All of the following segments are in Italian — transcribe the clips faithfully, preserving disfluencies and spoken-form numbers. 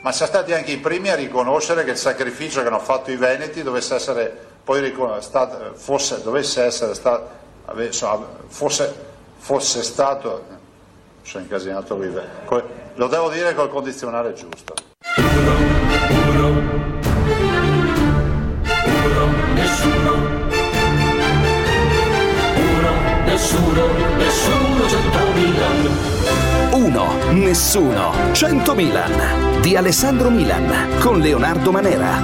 ma siamo stati anche i primi a riconoscere che il sacrificio che hanno fatto i veneti dovesse essere poi ricon- stato, fosse, dovesse essere stato, fosse, fosse stato, sono incasinato lui, lo devo dire col condizionale giusto. Uno, uno, uno, nessuno, uno, nessuno, nessuno, centomila. Uno, nessuno, cento Milan di Alessandro Milan con Leonardo Manera.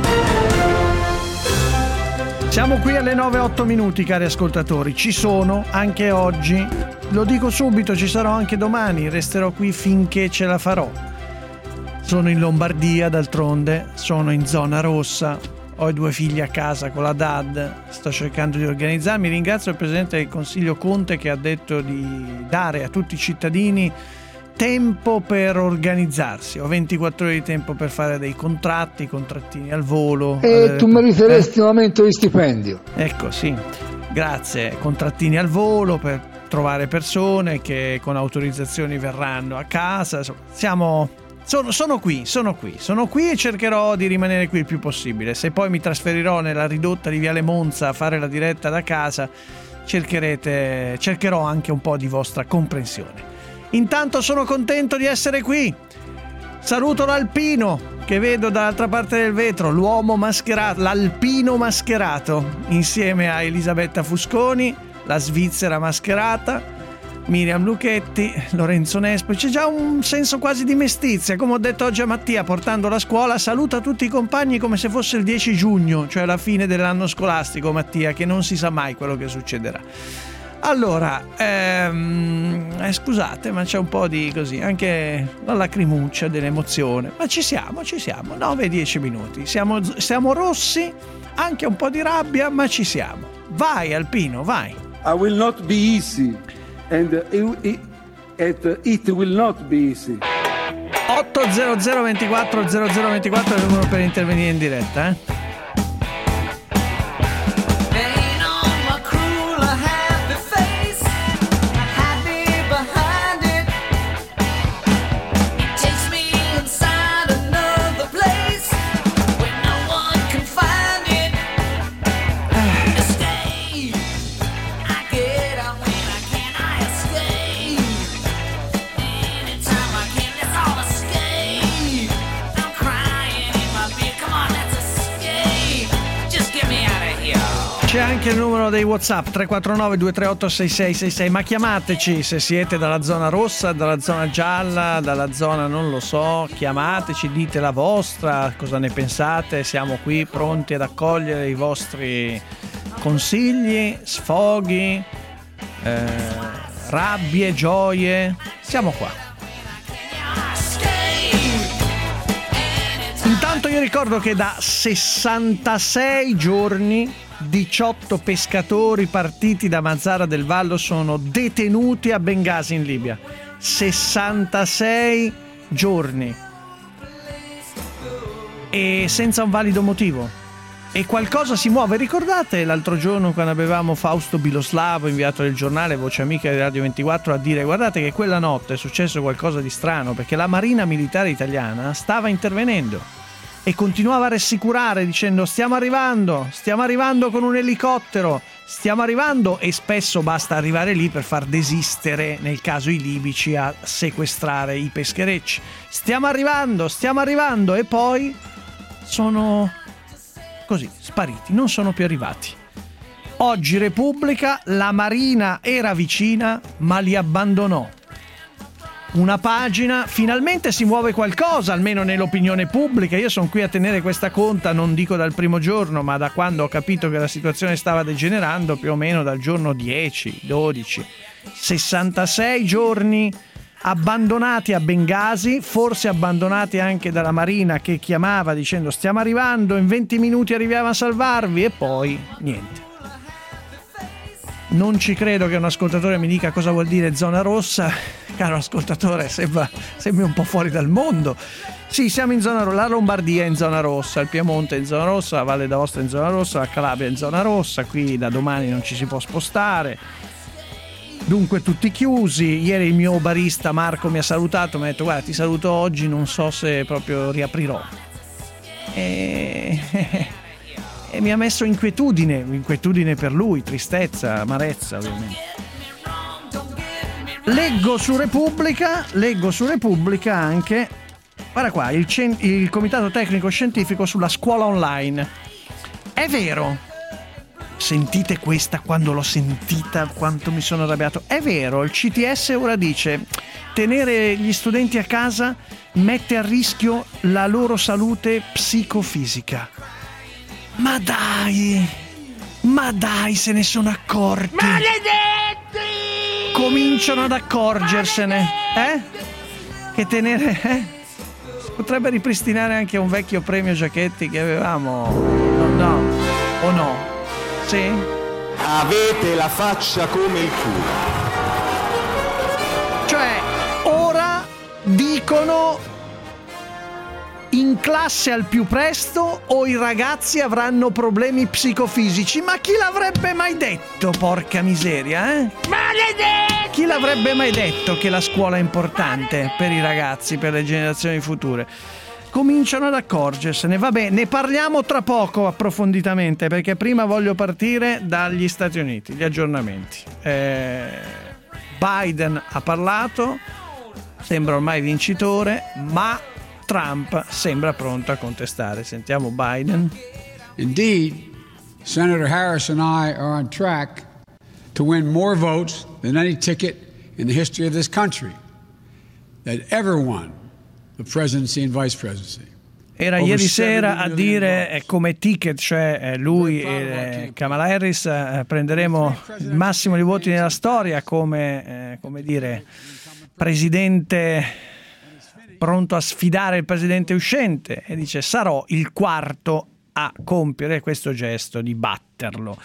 Siamo qui alle nove e otto minuti, cari ascoltatori. Ci sono anche oggi, lo dico subito, ci sarò anche domani, resterò qui finché ce la farò. Sono in Lombardia, d'altronde, sono in zona rossa, ho i due figli a casa con la D A D, sto cercando di organizzarmi. Ringrazio il Presidente del Consiglio Conte che ha detto di dare a tutti i cittadini tempo per organizzarsi. Ho ventiquattro ore di tempo per fare dei contratti, contrattini al volo. E tu meriteresti un aumento di stipendio. Ecco, sì, grazie. Contrattini al volo per trovare persone che con autorizzazioni verranno a casa. Siamo, sono, sono qui, sono qui, sono qui e cercherò di rimanere qui il più possibile. Se poi mi trasferirò nella ridotta di Viale Monza a fare la diretta da casa, cercherete, cercherò anche un po' di vostra comprensione. Intanto sono contento di essere qui. Saluto l'alpino che vedo dall'altra parte del vetro, l'uomo mascherato, l'alpino mascherato, insieme a Elisabetta Fusconi, la svizzera mascherata, Miriam Lucchetti, Lorenzo Nespo. C'è già un senso quasi di mestizia, come ho detto oggi a Mattia portando a scuola. Saluta tutti i compagni come se fosse il dieci giugno, cioè la fine dell'anno scolastico, Mattia, che non si sa mai quello che succederà. Allora, ehm, eh, scusate, ma c'è un po' di così, anche la lacrimuccia dell'emozione, ma ci siamo, ci siamo, nove dieci minuti, siamo, siamo rossi, anche un po' di rabbia, ma ci siamo. Vai Alpino, vai. I will not be easy and it, it, it will not be easy. otto zero zero ventiquattro zero zero ventiquattro è il numero per intervenire in diretta, eh? C'è anche il numero dei WhatsApp tre quattro nove due tre otto sei sei sei sei, ma chiamateci se siete dalla zona rossa, dalla zona gialla, dalla zona non lo so, chiamateci, dite la vostra, cosa ne pensate, siamo qui pronti ad accogliere i vostri consigli, sfoghi, eh, rabbie, gioie, siamo qua. Intanto io ricordo che da sessantasei giorni diciotto pescatori partiti da Mazara del Vallo sono detenuti a Bengasi in Libia. sessantasei giorni e senza un valido motivo. E qualcosa si muove. Ricordate l'altro giorno quando avevamo Fausto Biloslavo, inviato del giornale Voce Amica di Radio ventiquattro, a dire guardate che quella notte è successo qualcosa di strano perché la Marina Militare Italiana stava intervenendo e continuava a rassicurare dicendo stiamo arrivando, stiamo arrivando con un elicottero, stiamo arrivando, e spesso basta arrivare lì per far desistere nel caso i libici a sequestrare i pescherecci. Stiamo arrivando, stiamo arrivando, e poi sono così spariti, non sono più arrivati. Oggi Repubblica, la Marina era vicina ma li abbandonò. Una pagina, finalmente si muove qualcosa, almeno nell'opinione pubblica. Io sono qui a tenere questa conta, non dico dal primo giorno, ma da quando ho capito che la situazione stava degenerando, più o meno dal giorno dieci, dodici, sessantasei giorni abbandonati a Bengasi, forse abbandonati anche dalla Marina che chiamava dicendo stiamo arrivando, in venti minuti arriviamo a salvarvi, e poi niente. Non ci credo che un ascoltatore mi dica cosa vuol dire zona rossa. Caro ascoltatore, sembra, sembri un po' fuori dal mondo. Sì, siamo in zona rossa, la Lombardia è in zona rossa, il Piemonte è in zona rossa, la Valle d'Aosta è in zona rossa, la Calabria è in zona rossa, qui da domani non ci si può spostare. Dunque tutti chiusi. Ieri il mio barista Marco mi ha salutato, mi ha detto guarda ti saluto oggi, non so se proprio riaprirò. E, e mi ha messo inquietudine, inquietudine per lui, tristezza, amarezza ovviamente. Leggo su Repubblica, leggo su Repubblica anche, guarda qua, il, cen- il Comitato Tecnico Scientifico sulla scuola online. È vero. Sentite questa, quando l'ho sentita quanto mi sono arrabbiato. È vero, il C T S ora dice tenere gli studenti a casa mette a rischio la loro salute psicofisica. Ma dai, ma dai, se ne sono accorti. Maledetti! Cominciano ad accorgersene, eh? Che tenere, eh? Potrebbe ripristinare anche un vecchio premio Giachetti che avevamo. No, no, o no? Sì? Avete la faccia come il culo. Cioè, ora dicono in classe al più presto o i ragazzi avranno problemi psicofisici. Ma chi l'avrebbe mai detto, porca miseria, eh? Maledetti! Chi l'avrebbe mai detto che la scuola è importante per i ragazzi, per le generazioni future? Cominciano ad accorgersene. Vabbè, ne parliamo tra poco approfonditamente, perché prima voglio partire dagli Stati Uniti, gli aggiornamenti. Eh, Biden ha parlato, sembra ormai vincitore, ma Trump sembra pronto a contestare. Sentiamo Biden. Indeed, Senator Harris and I are on track to win more votes than any ticket in the history of this country that ever won the presidency and vice presidency. Era Over ieri sera a dire dollars. eh, come ticket, cioè eh, lui e eh, Kamala Harris eh, prenderemo il massimo di voti nella storia come, eh, come dire, presidente pronto a sfidare il presidente uscente, e dice sarò il quarto a compiere questo gesto di batterlo.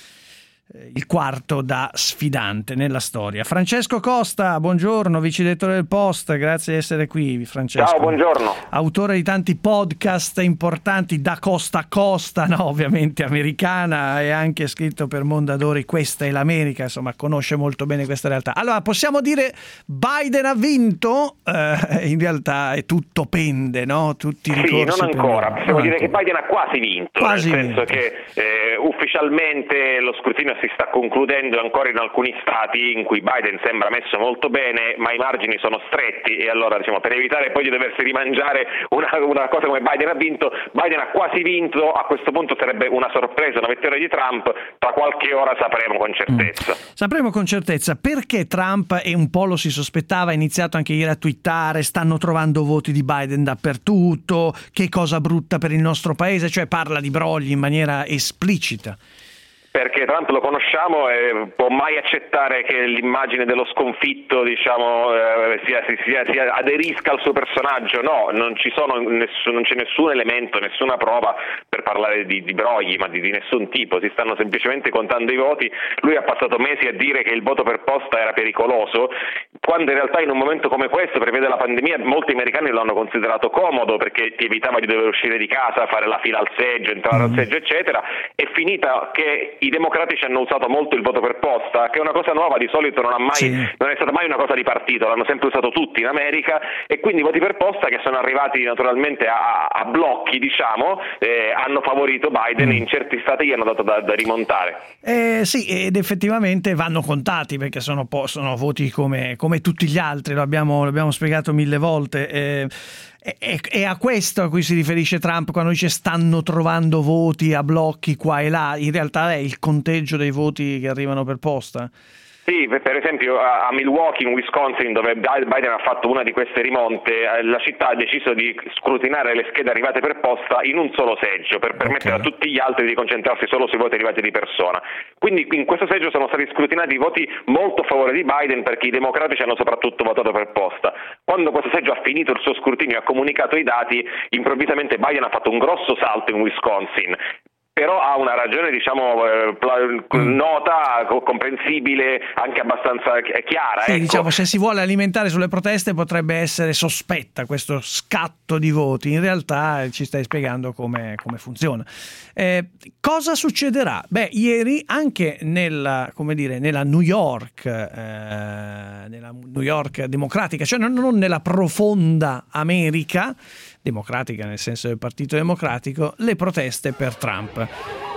Il quarto da sfidante nella storia. Francesco Costa, buongiorno, vice direttore del Post, grazie di essere qui, Francesco. Ciao, buongiorno. Autore di tanti podcast importanti da costa a costa, no, ovviamente americana, e anche scritto per Mondadori Questa è l'America, insomma conosce molto bene questa realtà. Allora, possiamo dire Biden ha vinto? Eh, in realtà è tutto pende, no? Tutti i ricorsi Sì, non ancora, pendono. possiamo non dire ancora. che Biden ha quasi vinto, Quasi nel senso vinto. che eh, ufficialmente lo scrutinio si sta concludendo ancora in alcuni stati in cui Biden sembra messo molto bene, ma i margini sono stretti, e allora diciamo, per evitare poi di doversi rimangiare una, una cosa come Biden ha vinto, Biden ha quasi vinto, a questo punto sarebbe una sorpresa, una vittoria di Trump, tra qualche ora sapremo con certezza. Mm. Sapremo con certezza perché Trump, e un po' lo si sospettava, ha iniziato anche ieri a twittare, stanno trovando voti di Biden dappertutto, che cosa brutta per il nostro paese, cioè parla di brogli in maniera esplicita. Perché Trump lo conosciamo e può mai accettare che l'immagine dello sconfitto, diciamo, eh, sia, sia, sia aderisca al suo personaggio. No, non ci sono nessun, non c'è nessun elemento, nessuna prova per parlare di, di brogli, ma di, di nessun tipo. Si stanno semplicemente contando i voti. Lui ha passato mesi a dire che il voto per posta era pericoloso, quando in realtà in un momento come questo, per via della pandemia, molti americani lo hanno considerato comodo perché ti evitava di dover uscire di casa, fare la fila al seggio, entrare al seggio, eccetera. È finita che i democratici hanno usato molto il voto per posta, che è una cosa nuova, di solito non ha mai Sì. non è stata mai una cosa di partito, l'hanno sempre usato tutti in America, e quindi i voti per posta, che sono arrivati naturalmente a, a blocchi, diciamo, eh, hanno favorito Biden, mm. in certi stati gli hanno dato da, da rimontare. Eh, sì, ed effettivamente vanno contati perché sono, po- sono voti come, come tutti gli altri, lo abbiamo, lo abbiamo spiegato mille volte. Eh, È, è a questo a cui si riferisce Trump quando dice stanno trovando voti a blocchi qua e là. In realtà è il conteggio dei voti che arrivano per posta. Sì, per esempio a Milwaukee in Wisconsin, dove Biden ha fatto una di queste rimonte, la città ha deciso di scrutinare le schede arrivate per posta in un solo seggio, per permettere okay. a tutti gli altri di concentrarsi solo sui voti arrivati di persona. Quindi in questo seggio sono stati scrutinati i voti molto a favore di Biden, perché i democratici hanno soprattutto votato per posta. Quando questo seggio ha finito il suo scrutinio e ha comunicato i dati, improvvisamente Biden ha fatto un grosso salto in Wisconsin. però ha una ragione, diciamo, eh, nota, comprensibile, anche abbastanza chiara. Sì, ecco. diciamo, se si vuole alimentare sulle proteste potrebbe essere sospetta questo scatto di voti, in realtà ci stai spiegando come, come funziona. Eh, cosa succederà? Beh, ieri anche nella, come dire, nella New York, eh, nella New York democratica, cioè non, non nella profonda America, democratica nel senso del Partito Democratico, le proteste per Trump.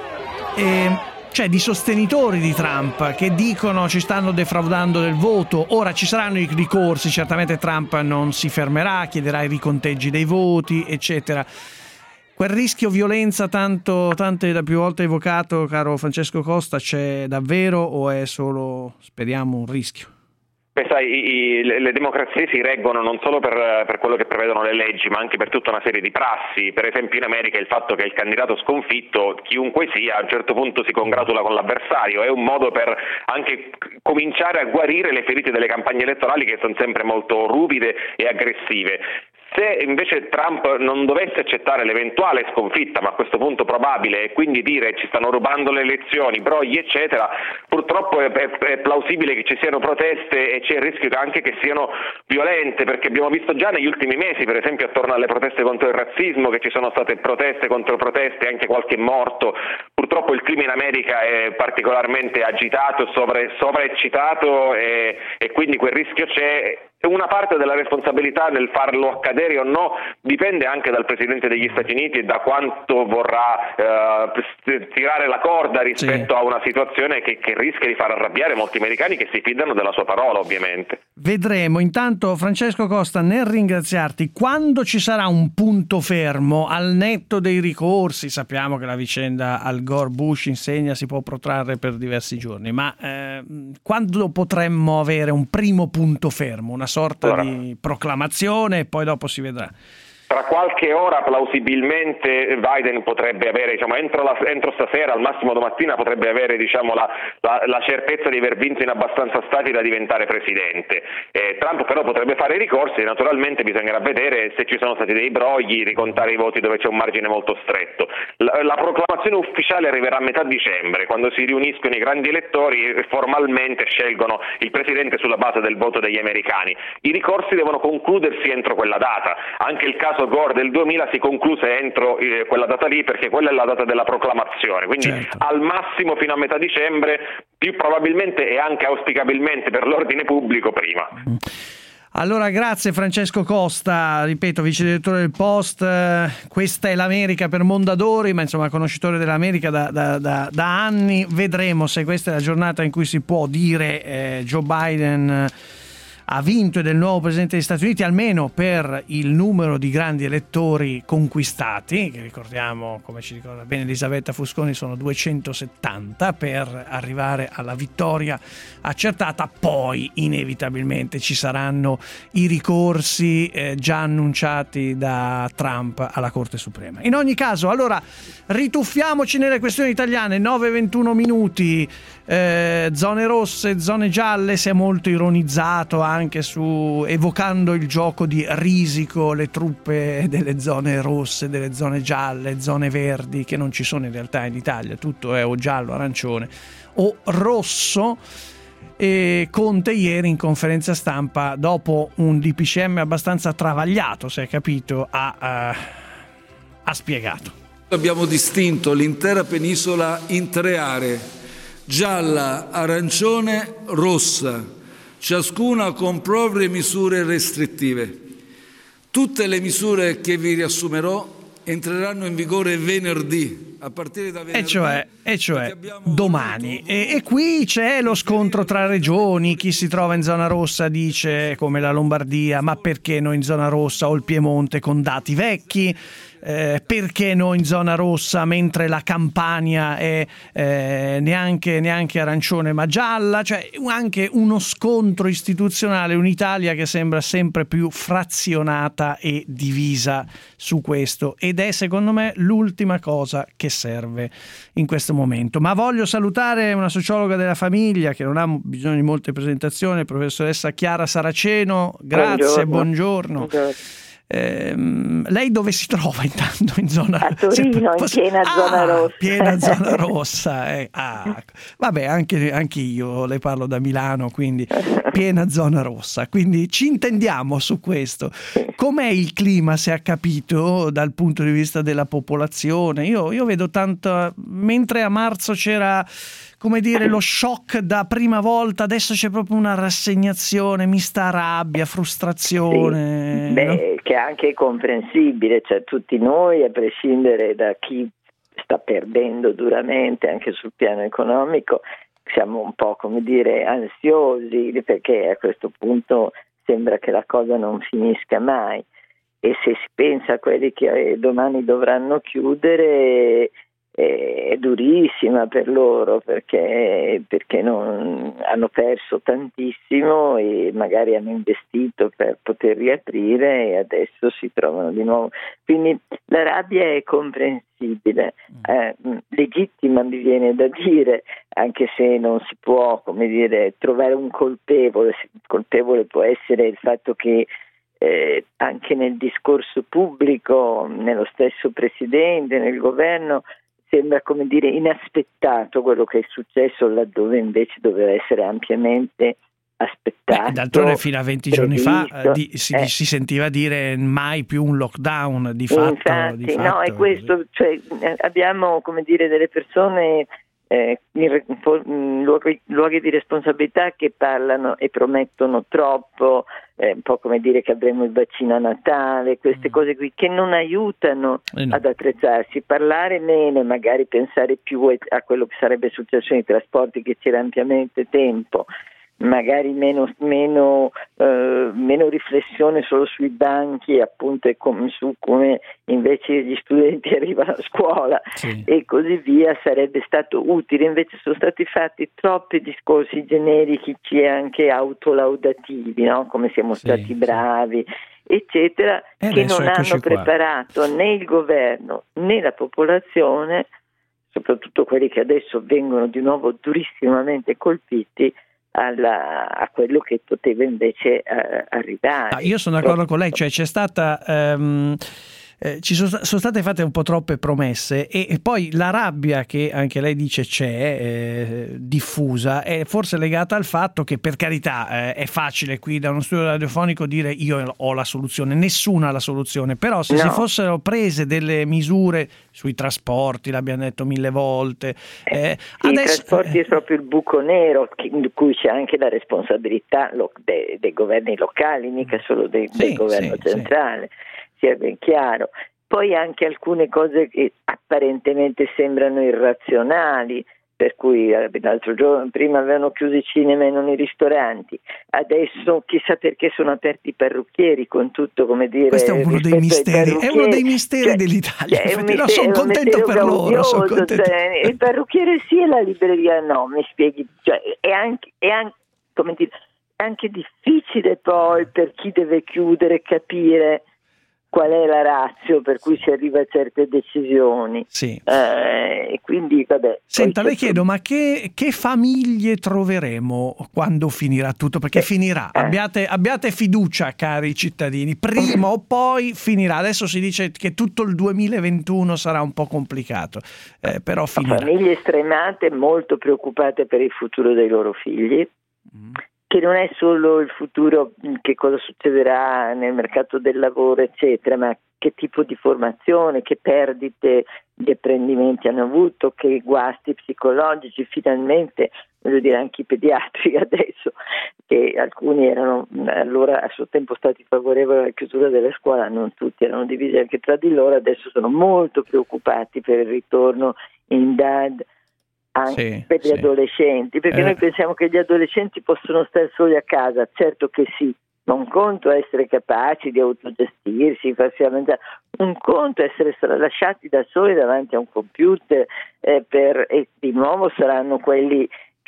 E, cioè di sostenitori di Trump che dicono ci stanno defraudando del voto, ora ci saranno i ricorsi, certamente Trump non si fermerà, chiederà i riconteggi dei voti, eccetera. Quel rischio violenza tanto, tante da più volte evocato, caro Francesco Costa, c'è davvero o è solo, speriamo, un rischio? Beh, sai, i, le, le democrazie si reggono non solo per, per quello che prevedono le leggi, ma anche per tutta una serie di prassi. Per esempio in America il fatto che il candidato sconfitto, chiunque sia, a un certo punto si congratula con l'avversario. È un modo per anche cominciare a guarire le ferite delle campagne elettorali, che sono sempre molto ruvide e aggressive. Se invece Trump non dovesse accettare l'eventuale sconfitta, ma a questo punto probabile, e quindi dire ci stanno rubando le elezioni, brogli eccetera, purtroppo è, è, è plausibile che ci siano proteste e c'è il rischio anche che siano violente, perché abbiamo visto già negli ultimi mesi, per esempio attorno alle proteste contro il razzismo, che ci sono state proteste contro proteste, anche qualche morto. Purtroppo il clima in America è particolarmente agitato, sovra, sovraeccitato e, e quindi quel rischio c'è. Una parte della responsabilità nel farlo accadere o no dipende anche dal Presidente degli Stati Uniti e da quanto vorrà eh, tirare la corda rispetto sì. a una situazione che, che rischia di far arrabbiare molti americani che si fidano della sua parola, ovviamente. Vedremo. Intanto, Francesco Costa, nel ringraziarti, quando ci sarà un punto fermo al netto dei ricorsi, sappiamo che la vicenda Al Gore-Bush insegna si può protrarre per diversi giorni, ma eh, quando potremmo avere un primo punto fermo, una sorta allora. di proclamazione e poi dopo si vedrà? Tra qualche ora plausibilmente Biden potrebbe avere, diciamo, entro, la, entro stasera, al massimo domattina, potrebbe avere, diciamo, la, la, la certezza di aver vinto in abbastanza stati da diventare presidente. Eh, Trump però potrebbe fare i ricorsi e naturalmente bisognerà vedere se ci sono stati dei brogli, ricontare i voti dove c'è un margine molto stretto. La, la proclamazione ufficiale arriverà a metà dicembre, quando si riuniscono i grandi elettori e formalmente scelgono il presidente sulla base del voto degli americani. I ricorsi devono concludersi entro quella data. Anche il caso Gore del duemila si concluse entro eh, quella data lì, perché quella è la data della proclamazione, quindi certo. al massimo fino a metà dicembre, più probabilmente e anche auspicabilmente per l'ordine pubblico prima. Allora grazie Francesco Costa, ripeto, vice direttore del Post. Questa è l'America per Mondadori, ma insomma conoscitore dell'America da, da, da, da anni. Vedremo se questa è la giornata in cui si può dire eh, Joe Biden ha vinto ed è il nuovo presidente degli Stati Uniti, almeno per il numero di grandi elettori conquistati, che ricordiamo, come ci ricorda bene Elisabetta Fusconi, sono duecentosettanta per arrivare alla vittoria accertata. Poi inevitabilmente ci saranno i ricorsi eh, già annunciati da Trump alla Corte Suprema. In ogni caso, allora rituffiamoci nelle questioni italiane. Nove e ventuno minuti, eh, zone rosse, zone gialle. Si è molto ironizzato anche su, evocando il gioco di Risico, le truppe delle zone rosse, delle zone gialle, zone verdi, che non ci sono in realtà in Italia, tutto è o giallo, arancione o rosso. E Conte ieri in conferenza stampa, dopo un D P C M abbastanza travagliato, si è capito, ha, uh, ha spiegato. Abbiamo distinto l'intera penisola in tre aree: gialla, arancione, rossa, ciascuna con proprie misure restrittive. Tutte le misure che vi riassumerò entreranno in vigore venerdì, a partire da venerdì. E cioè, e cioè domani. E, e qui c'è lo scontro tra regioni. Chi si trova in zona rossa dice, come la Lombardia, ma perché noi in zona rossa o il Piemonte con dati vecchi? Eh, perché noi in zona rossa mentre la Campania è eh, neanche, neanche arancione ma gialla? Cioè anche uno scontro istituzionale, un'Italia che sembra sempre più frazionata e divisa su questo, ed è secondo me l'ultima cosa che serve in questo momento. Ma voglio salutare una sociologa della famiglia che non ha bisogno di molte presentazioni, professoressa Chiara Saraceno. Grazie, buongiorno, buongiorno. Ehm, lei dove si trova intanto? In zona a Torino, in piena ah, zona rossa. Piena zona rossa. Eh. Ah, vabbè, anche, anche io le parlo da Milano, quindi piena zona rossa. Quindi ci intendiamo su questo. Com'è il clima, se ha capito, dal punto di vista della popolazione? Io, io vedo tanto, mentre a marzo c'era, come dire, lo shock da prima volta, adesso c'è proprio una rassegnazione, mista rabbia, frustrazione. Sì. Beh, no? che è anche comprensibile, cioè tutti noi, a prescindere da chi sta perdendo duramente anche sul piano economico, siamo un po', come dire, ansiosi, perché a questo punto sembra che la cosa non finisca mai, e se si pensa a quelli che domani dovranno chiudere è durissima per loro, perché, perché non, hanno perso tantissimo e magari hanno investito per poter riaprire e adesso si trovano di nuovo. Quindi la rabbia è comprensibile, eh, legittima mi viene da dire, anche se non si può, come dire, trovare un colpevole. Il colpevole può essere il fatto che eh, anche nel discorso pubblico, nello stesso presidente, nel governo, sembra, come dire, inaspettato quello che è successo, laddove invece doveva essere ampiamente aspettato. Beh, d'altronde fino a venti giorni fa eh, di, si, eh. si sentiva dire mai più un lockdown, di fatto. Infatti, di fatto, no, è questo, cioè, abbiamo, come dire, delle persone eh, in, in luoghi, luoghi di responsabilità che parlano e promettono troppo, eh, un po' come dire che avremo il vaccino a Natale, queste mm. cose qui che non aiutano eh no. ad attrezzarsi, parlare meno e magari pensare più a quello che sarebbe successo nei trasporti, che c'era ampiamente tempo, magari meno, meno, eh, meno riflessione solo sui banchi, appunto, e com- su come invece gli studenti arrivano a scuola sì. e così via, sarebbe stato utile. Invece sono stati fatti troppi discorsi generici e anche autolaudativi, no? Come siamo sì, stati bravi, sì. eccetera, e che non hanno preparato qua. né il governo né la popolazione, soprattutto quelli che adesso vengono di nuovo durissimamente colpiti, Alla, a quello che poteva invece uh, arrivare. Ah, io sono d'accordo con lei, cioè c'è stata um, eh, ci sono, sono state fatte un po' troppe promesse e, e poi la rabbia che anche lei dice c'è eh, diffusa è forse legata al fatto che, per carità, eh, è facile qui da uno studio radiofonico dire io ho la soluzione, nessuno ha la soluzione, però se no. si fossero prese delle misure sui trasporti, l'abbiamo detto mille volte, eh, sì, adesso, i trasporti eh, è proprio il buco nero in cui c'è anche la responsabilità lo, dei, dei governi locali, mica solo dei, sì, del governo sì, centrale, sì. sia ben chiaro. Poi anche alcune cose che apparentemente sembrano irrazionali, per cui l'altro giorno prima avevano chiuso i cinema e non i ristoranti, adesso chissà perché sono aperti i parrucchieri, con tutto, come dire, questo è uno dei misteri, è uno dei misteri cioè, dell'Italia, cioè, mistero, no, sono contento per loro, sono contento. Cioè, il parrucchiere sì e la libreria no, mi spieghi, cioè, è anche, è anche, come dire, è anche difficile poi per chi deve chiudere capire qual è la ratio per cui si arriva a certe decisioni. Sì. Eh, e quindi vabbè. Senta, le chiedo, ma che, che famiglie troveremo quando finirà tutto? Perché eh, finirà, eh. abbiate, abbiate fiducia, cari cittadini, prima o poi finirà. Adesso si dice che tutto il duemilaventuno sarà un po' complicato, eh, però finirà. Famiglie stremate, molto preoccupate per il futuro dei loro figli. Mm. Che non è solo il futuro, che cosa succederà nel mercato del lavoro, eccetera, ma che tipo di formazione, che perdite di apprendimenti hanno avuto, che guasti psicologici, finalmente, voglio dire, anche i pediatri adesso, che alcuni erano allora a suo tempo stati favorevoli alla chiusura delle scuole, non tutti, erano divisi anche tra di loro, adesso sono molto preoccupati per il ritorno in D A D, anche sì, per gli sì. adolescenti, perché eh. noi pensiamo che gli adolescenti possono stare soli a casa, certo che sì, ma un conto è essere capaci di autogestirsi, farsi lamentare, un conto è essere lasciati da soli davanti a un computer, eh, per, e di nuovo saranno quelli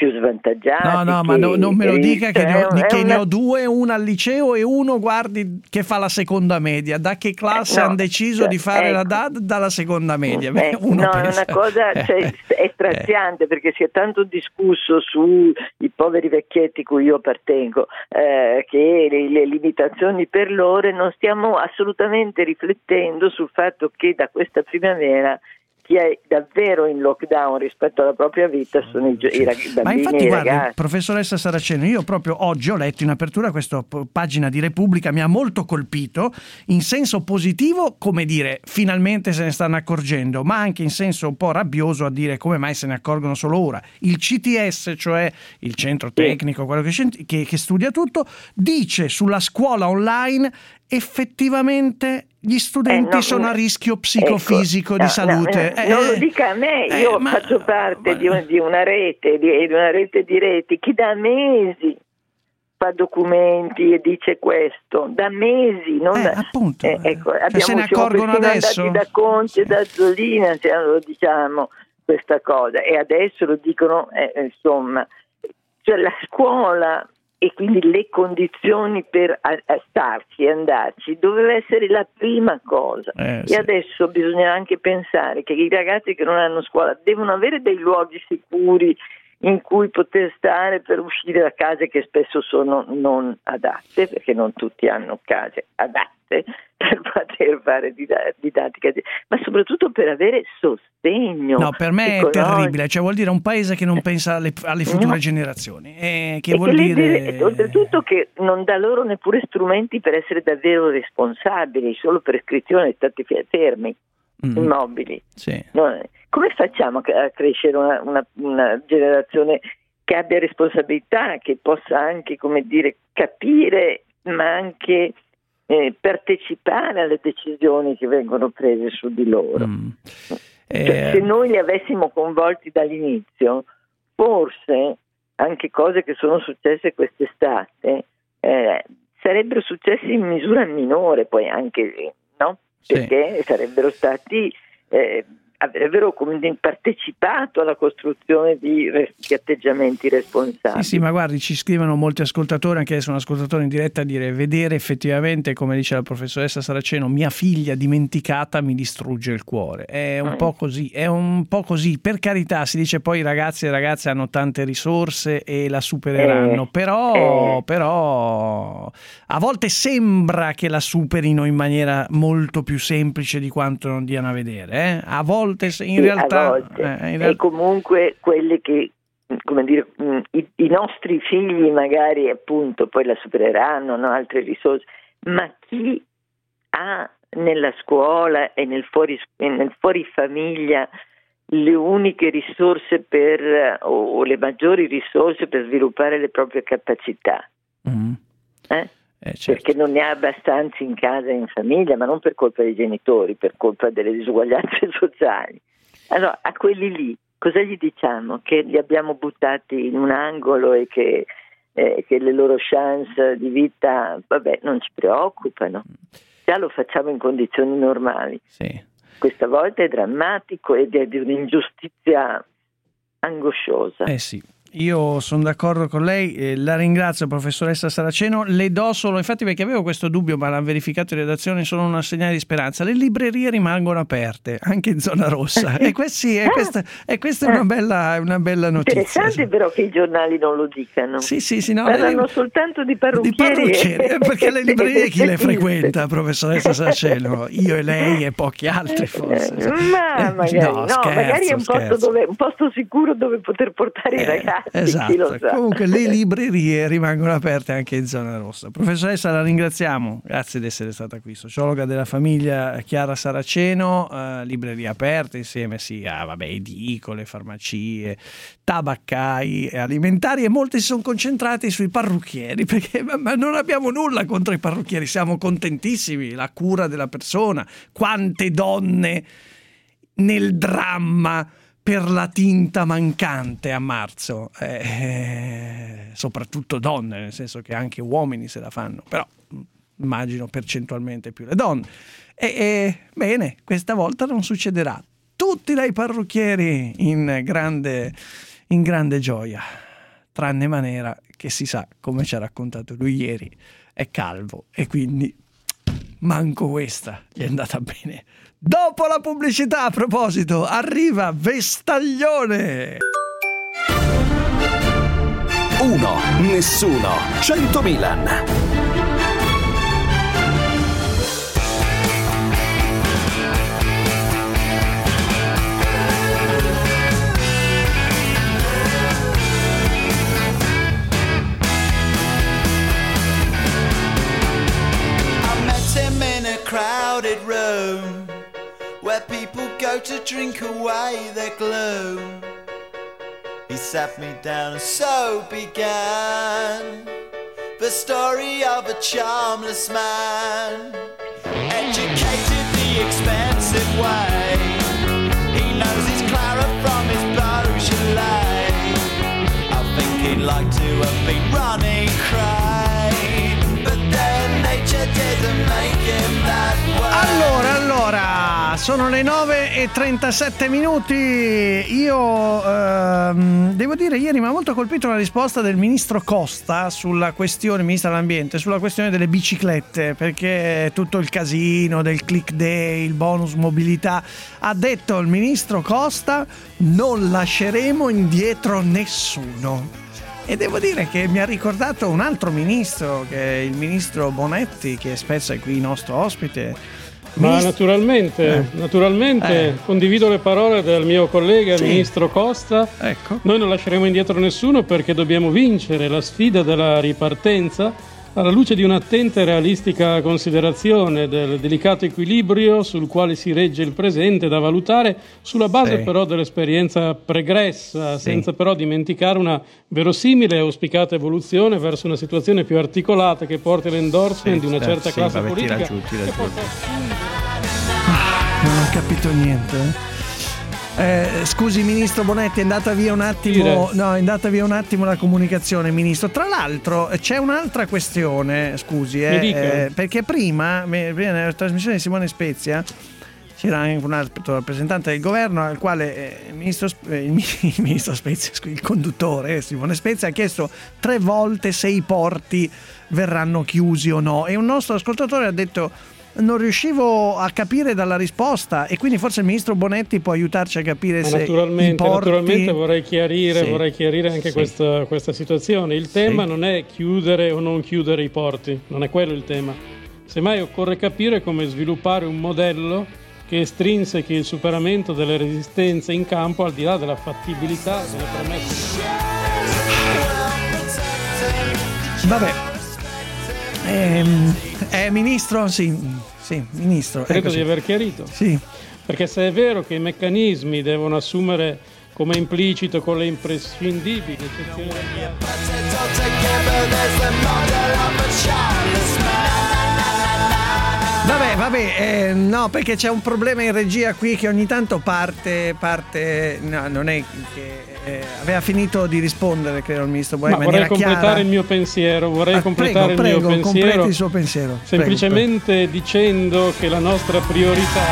più svantaggiati. No, no, che, ma no, non me lo che, dica che, ne ho, è che una... ne ho due, una al liceo e uno, guardi, che fa la seconda media. Da che classe no, hanno deciso cioè, di fare ecco. la D A D? Dalla seconda media. Beh, Eh, uno no, pensa, è una cosa, cioè, è straziante, perché si è tanto discusso sui poveri vecchietti cui io appartengo, eh, che le, le limitazioni per loro, e non stiamo assolutamente riflettendo sul fatto che da questa primavera chi è davvero in lockdown rispetto alla propria vita sono i, i, rag- i bambini. Ma infatti, e i guardi, ragazzi. professoressa Saraceno, io proprio oggi ho letto in apertura questa p- pagina di Repubblica, mi ha molto colpito, in senso positivo, come dire, finalmente se ne stanno accorgendo, ma anche in senso un po' rabbioso, a dire come mai se ne accorgono solo ora. Il C T S, cioè il centro tecnico, quello che, che, che studia tutto, dice sulla scuola online effettivamente gli studenti Eh, no, sono a rischio psicofisico, ecco, di no, salute. no, Eh, non lo dica a me, eh, io ma- faccio parte ma- di, un- di una rete, di, di una rete di reti che da mesi fa documenti e dice questo, da mesi, non Eh, da, appunto. eh, ecco, abbiamo, se ne siamo accorgono persino adesso? andati da Conte, da Zollina, se lo diciamo questa cosa, e adesso lo dicono, eh, insomma, cioè la scuola e quindi le condizioni per a, a starci e andarci doveva essere la prima cosa, Eh, e sì. adesso bisogna anche pensare che i ragazzi che non hanno scuola devono avere dei luoghi sicuri in cui poter stare per uscire da case che spesso sono non adatte, perché non tutti hanno case adatte per poter fare didattica, ma soprattutto per avere sostegno. No, per me è economico. terribile, cioè vuol dire un paese che non pensa alle, alle future No. generazioni, e che E vuol che le dire... deve- oltretutto che non dà loro neppure strumenti per essere davvero responsabili, solo prescrizione, stati fermi, Mm. immobili. Sì. No, come facciamo a crescere una, una, una generazione che abbia responsabilità, che possa anche, come dire, capire, ma anche eh, partecipare alle decisioni che vengono prese su di loro? Mm. Cioè, Eh, se noi li avessimo coinvolti dall'inizio, forse anche cose che sono successe quest'estate eh, sarebbero successe in misura minore, poi anche, no? Sì. Perché sarebbero stati eh, avrebbero come dire, partecipato alla costruzione di, res- di atteggiamenti responsabili. Sì, sì, ma guardi, ci scrivono molti ascoltatori, anche adesso un ascoltatore in diretta, a dire: vedere effettivamente, come dice la professoressa Saraceno, mia figlia dimenticata mi distrugge il cuore. È un Mm. po' così, è un po' così. Per carità, si dice poi i ragazzi e le ragazze hanno tante risorse e la supereranno, Eh, però, eh. però a volte sembra che la superino in maniera molto più semplice di quanto non diano a vedere, eh? A volte se- in Sì, realtà, a volte. eh, in E real- comunque quelli che, come dire, mh, i, i nostri figli magari appunto poi la supereranno, no? Altre risorse, ma chi ha nella scuola e nel fuori, e nel fuori famiglia le uniche risorse per, o, o le maggiori risorse per sviluppare le proprie capacità, Mm. eh? Eh, certo. Perché non ne ha abbastanza in casa e in famiglia, ma non per colpa dei genitori, per colpa delle disuguaglianze sociali. Allora, a quelli lì, cosa gli diciamo? Che li abbiamo buttati in un angolo e che, eh, che le loro chance di vita, vabbè, non ci preoccupano. Già lo facciamo in condizioni normali. Sì. Questa volta è drammatico ed è di un'ingiustizia angosciosa. Eh sì, io sono d'accordo con lei, eh, la ringrazio professoressa Saraceno, le do solo, infatti perché avevo questo dubbio ma l'ha verificato in redazione, solo una segnale di speranza: le librerie rimangono aperte anche in zona rossa e, que- sì, e questa, e questa è una bella, una bella notizia. Interessante però che i giornali non lo dicano. Sì, sì, sì, no, Parlano le- soltanto di di parrucchieri. parrucchieri, eh, perché le librerie chi le Sì. frequenta, professoressa Saraceno? Io e lei e pochi altri forse. Ma Eh, magari no, scherzo, magari è un posto, scherzo. dove, un posto sicuro dove poter portare i Eh, ragazzi, esatto. chi lo sa. Comunque le librerie rimangono aperte anche in zona rossa. Professoressa, la ringraziamo, grazie di essere stata qui, sociologa della famiglia Chiara Saraceno. eh, librerie aperte insieme sì a vabbè, edicole, farmacie, tabaccai e alimentari, e molti si sono concentrati sui parrucchieri perché ma, ma non abbiamo nulla contro i parrucchieri, siamo contentissimi, la cura della persona. Quante donne nel dramma per la tinta mancante a marzo, eh, soprattutto donne, nel senso che anche uomini se la fanno, però immagino percentualmente più le donne. E, e bene, questa volta non succederà. Tutti dai parrucchieri in grande, in grande gioia. tranne Manera, che si sa, come ci ha raccontato lui ieri, è calvo e quindi manco questa gli è andata bene. Dopo la pubblicità, a proposito, arriva Vestaglione. Uno, nessuno, cento Milan. Crowded room where people go to drink away their gloom. He sat me down and so began the story of a charmless man, educated the expensive way. He knows his Clara from his Beaujolais. I think he'd like to have been running cry, but then nature didn't make him that way. Allora, allora, sono le nove e trentasette minuti. Io ehm, devo dire, ieri mi ha molto colpito la risposta del ministro Costa sulla questione, ministro dell'ambiente, sulla questione delle biciclette, perché tutto il casino del click day, il bonus mobilità, ha detto il ministro Costa: non lasceremo indietro nessuno. E devo dire che mi ha ricordato un altro ministro, che è il ministro Bonetti, che spesso è qui nostro ospite. Ma Ministro... naturalmente, eh. naturalmente eh. condivido le parole del mio collega, sì. il ministro Costa. Ecco. Noi non lasceremo indietro nessuno perché dobbiamo vincere la sfida della ripartenza alla luce di un'attenta e realistica considerazione del delicato equilibrio sul quale si regge il presente, da valutare sulla base sì. però dell'esperienza pregressa, sì. senza però dimenticare una verosimile e auspicata evoluzione verso una situazione più articolata che porti all'endorsement sì, di una certa sì, classe vabbè, politica. Tira giù, tira che giù. possa... Non ho capito niente. Eh, scusi ministro Bonetti, è andata via un attimo no, è andata via un attimo la comunicazione, ministro. Tra l'altro c'è un'altra questione, scusi, eh, eh, perché prima, prima nella trasmissione di Simone Spezia c'era anche un altro rappresentante del governo al quale eh, il, ministro, eh, il, il ministro Spezia, scusi, il conduttore eh, Simone Spezia ha chiesto tre volte se i porti verranno chiusi o no, e un nostro ascoltatore ha detto: non riuscivo a capire dalla risposta, e quindi forse il ministro Bonetti può aiutarci a capire. Ma se naturalmente, i porti... naturalmente vorrei chiarire, sì. vorrei chiarire anche sì. questa, questa situazione. Il tema sì. non è chiudere o non chiudere i porti, non è quello il tema. Semmai occorre capire come sviluppare un modello che estrinsechi il superamento delle resistenze in campo al di là della fattibilità delle promesse. Vabbè. Ehm, eh, ministro, sì, sì, ministro. Credo ecco di sì. aver chiarito. Sì. Perché se è vero che i meccanismi devono assumere come implicito con le imprescindibili eccezioni del Vabbè, vabbè, eh, no, perché c'è un problema in regia qui che ogni tanto parte, parte, no, non è che eh, aveva finito di rispondere, credo, il ministro Bonetti. Ma vorrei completare chiara. il mio pensiero, vorrei ah, completare prego, il mio prego, pensiero, completi il suo pensiero. semplicemente prego, prego. dicendo che la nostra priorità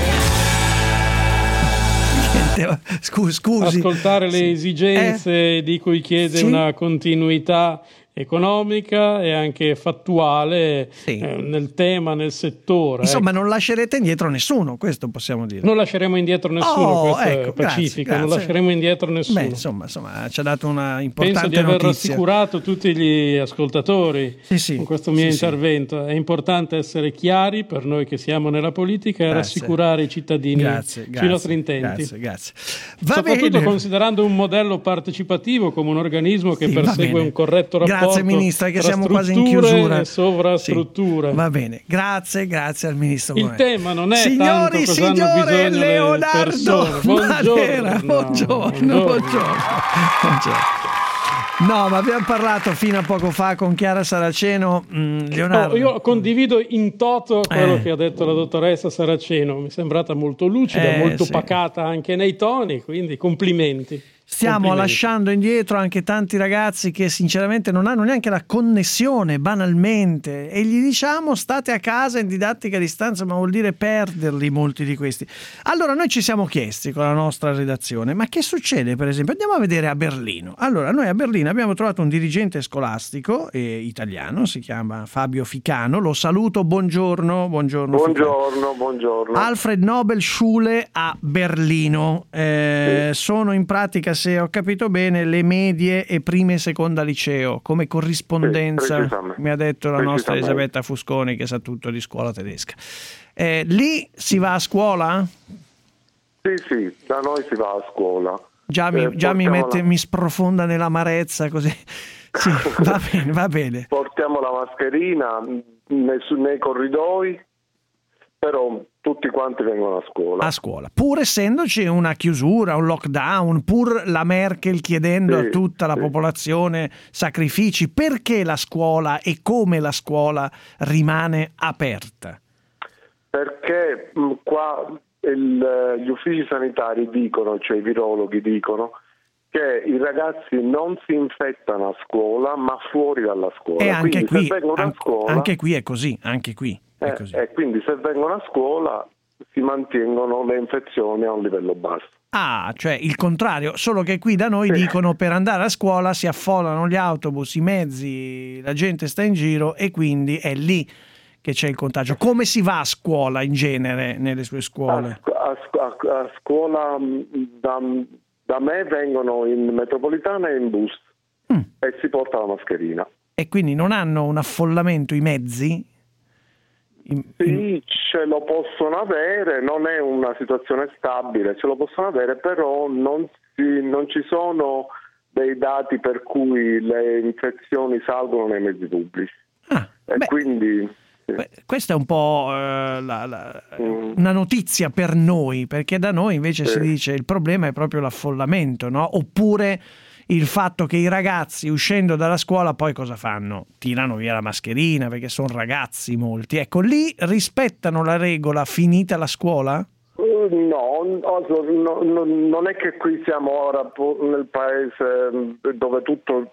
deve Scusi, scusi. ascoltare le esigenze eh? di cui chiede sì? una continuità economica e anche fattuale sì. eh, nel tema, nel settore. Insomma, ecco. non lascerete indietro nessuno, questo possiamo dire. Non lasceremo indietro nessuno, oh, questo ecco, è pacifico, grazie, grazie. non lasceremo indietro nessuno. Beh, insomma, insomma, ci ha dato una importante Penso di aver notizia. rassicurato tutti gli ascoltatori sì, sì, con questo mio sì, intervento. Sì. È importante essere chiari per noi che siamo nella politica e grazie. rassicurare i cittadini grazie, sui grazie, nostri intenti. Grazie, grazie. Va Soprattutto bene. considerando un modello partecipativo come un organismo che sì, persegue un corretto rapporto. Grazie Ministra, che tra siamo quasi in chiusura. E sovrastrutture. Sì, va bene, grazie, grazie al Ministro Il Bonetti. tema non è Signori, tanto cosa signore, hanno bisogno Leonardo le persone. Buongiorno. Manera, buongiorno, buongiorno, buongiorno. buongiorno. No, ma abbiamo parlato fino a poco fa con Chiara Saraceno, mh, Leonardo. No, io condivido in toto quello eh. che ha detto la dottoressa Saraceno, mi è sembrata molto lucida, eh, molto sì. pacata anche nei toni, quindi complimenti. Stiamo Complimenti. lasciando indietro anche tanti ragazzi che sinceramente non hanno neanche la connessione, banalmente, e gli diciamo state a casa in didattica a distanza, ma vuol dire perderli molti di questi. Allora noi ci siamo chiesti con la nostra redazione, ma che succede per esempio? Andiamo a vedere a Berlino. Allora noi a Berlino abbiamo trovato un dirigente scolastico eh, italiano, si chiama Fabio Ficano, lo saluto, buongiorno. Buongiorno, buongiorno, buongiorno. Alfred Nobel Schule a Berlino, eh, sì. Sono in pratica, se ho capito bene, le medie e prima e seconda liceo, come corrispondenza, sì, mi ha detto la nostra Elisabetta Fusconi, che sa tutto di scuola tedesca. Eh, lì si va a scuola? Sì, sì, da noi si va a scuola. Già mi, eh, già mi, mette, la... mi sprofonda nell'amarezza, così. Sì, va bene, va bene. Portiamo la mascherina nei, nei corridoi, però tutti quanti vengono a scuola. A scuola, pur essendoci una chiusura, un lockdown, pur la Merkel chiedendo sì, a tutta la sì. popolazione sacrifici, perché la scuola e come la scuola rimane aperta? Perché mh, qua il, gli uffici sanitari dicono, cioè i virologhi dicono, che i ragazzi non si infettano a scuola ma fuori dalla scuola. E anche quindi, qui, se vengono anche, a scuola, anche qui è così, anche qui. Eh, e quindi se vengono a scuola si mantengono le infezioni a un livello basso. Ah, cioè il contrario, solo che qui da noi sì. dicono per andare a scuola si affollano gli autobus, i mezzi, la gente sta in giro e quindi è lì che c'è il contagio. Come si va a scuola in genere nelle sue scuole? A, a, a scuola da, da me vengono in metropolitana e in bus mm. e si porta la mascherina. E quindi non hanno un affollamento i mezzi? In, in... Sì, ce lo possono avere, non è una situazione stabile, ce lo possono avere, però non, si, non ci sono dei dati per cui le infezioni salgono nei mezzi pubblici. Ah, e beh, quindi sì. beh, questa è un po' eh, la, la, mm. una notizia per noi, perché da noi invece sì. si dice il problema è proprio l'affollamento, no? Oppure il fatto che i ragazzi uscendo dalla scuola poi cosa fanno? Tirano via la mascherina perché sono ragazzi molti. Ecco, lì rispettano la regola finita la scuola? No, no, no, non è che qui siamo ora nel paese dove tutto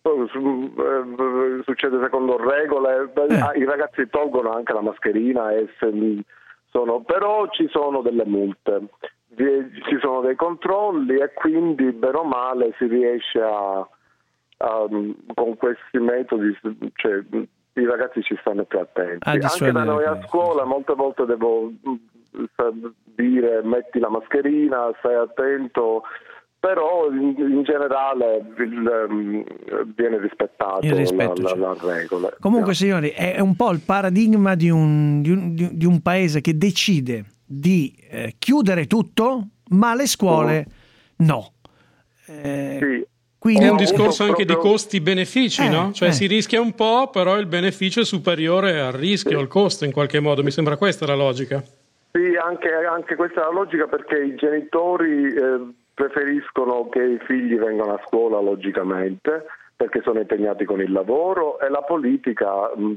succede secondo regole. Eh. I ragazzi tolgono anche la mascherina e se sono, però ci sono delle multe. Ci sono dei controlli e quindi bene o male si riesce a, a con questi metodi, cioè i ragazzi ci stanno più attenti. Anche da noi a scuola molte volte devo dire metti la mascherina, stai attento, però in, in generale il, viene rispettato il rispetto, la, la, la regola. Comunque signori, è un po' il paradigma di un, di un, di un paese che decide di eh, chiudere tutto, ma le scuole mm. no. Eh, sì. Quindi è un discorso anche proprio... di costi-benefici, eh, no? Cioè eh. si rischia un po', però il beneficio è superiore al rischio, sì. al costo in qualche modo. Mi sembra questa la logica. Sì, anche, anche questa è la logica, perché i genitori eh, preferiscono che i figli vengano a scuola logicamente, perché sono impegnati con il lavoro, e la politica mh,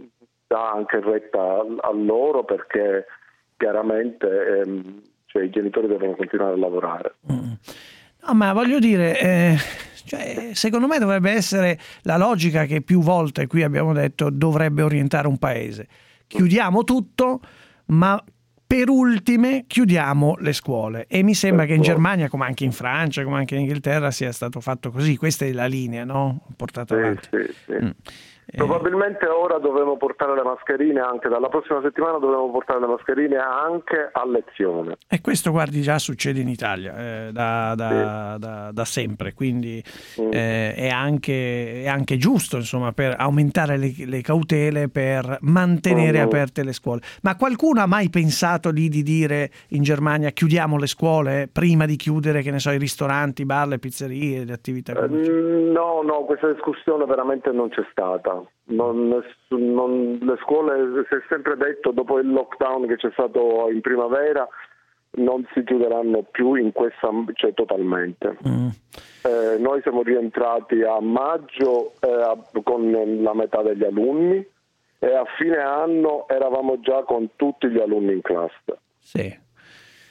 dà anche retta a, a loro, perché chiaramente ehm, cioè, i genitori devono continuare a lavorare. Mm. No, ma voglio dire, eh, cioè, secondo me dovrebbe essere la logica che più volte qui abbiamo detto dovrebbe orientare un paese. Chiudiamo tutto, ma per ultime chiudiamo le scuole. E mi sembra che in Germania, come anche in Francia, come anche in Inghilterra, sia stato fatto così. Questa è la linea, no? Portata sì, avanti. Sì, sì. Mm. Probabilmente ora dovremo portare le mascherine anche, dalla prossima settimana dovremo portare le mascherine anche a lezione. E questo, guardi, già succede in Italia eh, da, da, sì. da, da sempre, quindi mm. eh, è, anche, è anche giusto, insomma, per aumentare le, le cautele, per mantenere mm. aperte le scuole. Ma qualcuno ha mai pensato lì di dire in Germania chiudiamo le scuole prima di chiudere, che ne so, i ristoranti, bar, le pizzerie, le attività? Eh, no, no, questa discussione veramente non c'è stata. Non, non, le scuole, si è sempre detto, dopo il lockdown che c'è stato in primavera, non si chiuderanno più in questa, cioè totalmente. Mm. Eh, noi siamo rientrati a maggio eh, a, con la metà degli alunni, e a fine anno eravamo già con tutti gli alunni in classe. Sì.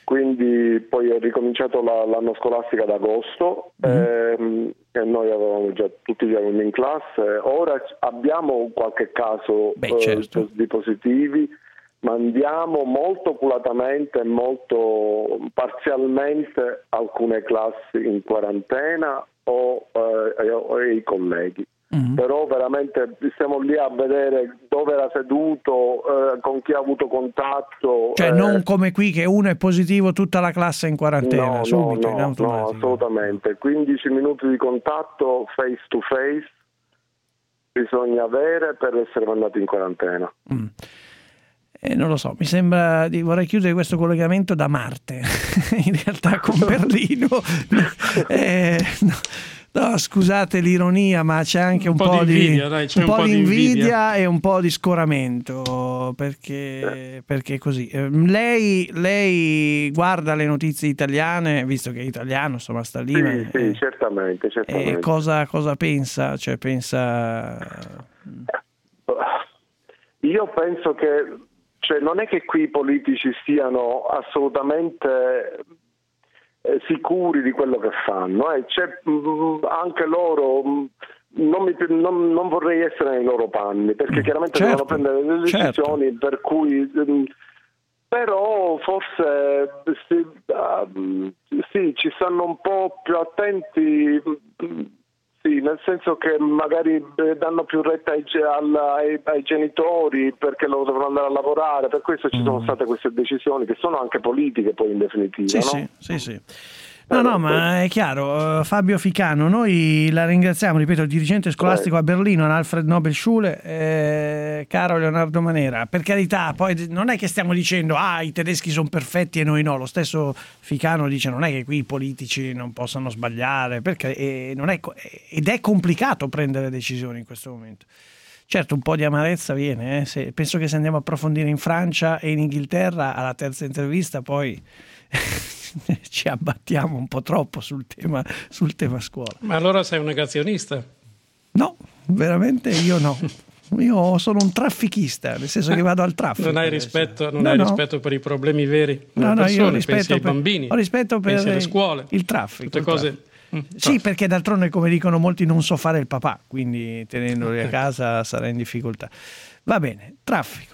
quindi poi è ricominciato la, l'anno scolastico ad agosto, mm. ehm, e noi avevamo già tutti gli alunni in classe. Ora abbiamo qualche caso Beh, certo. eh, di positivi, mandiamo molto oculatamente e molto parzialmente alcune classi in quarantena o, eh, o i colleghi. Mm-hmm. Però veramente stiamo lì a vedere dove era seduto, eh, con chi ha avuto contatto. Cioè eh, non come qui che uno è positivo, tutta la classe è in quarantena, no, subito, no, in automatico. no, assolutamente. quindici minuti di contatto face to face bisogna avere per essere mandati in quarantena. Mm. Eh, non lo so, mi sembra di vorrei chiudere questo collegamento da Marte, in realtà con Berlino. eh, no. No, scusate l'ironia, ma c'è anche un, un po', po' di invidia, dai, c'è un, un po' di invidia, invidia e un po' di scoramento, perché, eh. perché così. Eh, lei, lei guarda le notizie italiane, visto che è italiano, insomma sta lì. Sì, ma, sì, eh, certamente, certamente. E cosa, cosa pensa? Cioè pensa... Io penso che cioè, non è che qui i politici siano assolutamente... sicuri di quello che fanno, eh. C'è mh, anche loro mh, non, mi, non, non vorrei essere nei loro panni, perché chiaramente certo, devono prendere delle decisioni, certo. per cui mh, però forse sì, uh, sì, ci stanno un po' più attenti, mh, sì, nel senso che magari danno più retta ai, ai, ai genitori perché loro devono andare a lavorare, per questo ci mm. sono state queste decisioni che sono anche politiche poi in definitiva. Sì, no? sì, sì, sì. No, no, ma è chiaro, uh, Fabio Ficano, noi la ringraziamo, ripeto, il dirigente scolastico a Berlino, Alfred Nobel Schule, eh, caro Leonardo Manera, per carità, poi non è che stiamo dicendo ah i tedeschi sono perfetti e noi no, lo stesso Ficano dice non è che qui i politici non possano sbagliare, perché eh, non è, ed è complicato prendere decisioni in questo momento. Certo, un po' di amarezza viene, eh, se, penso che se andiamo a approfondire in Francia e in Inghilterra alla terza intervista poi... ci abbattiamo un po' troppo sul tema, sul tema scuola. Ma allora sei un negazionista? No, veramente io no. Io sono un traffichista, nel senso che vado al traffico. Non hai rispetto, non no, hai no. rispetto per i problemi veri delle no, no, persone, io rispetto pensi ai per, bambini, ho rispetto per pensi alle scuole, il traffico. Tutte il cose... traffico. Mm, sì, perché d'altronde, come dicono molti, non so fare il papà, quindi tenendoli a casa sarà in difficoltà. Va bene, traffico.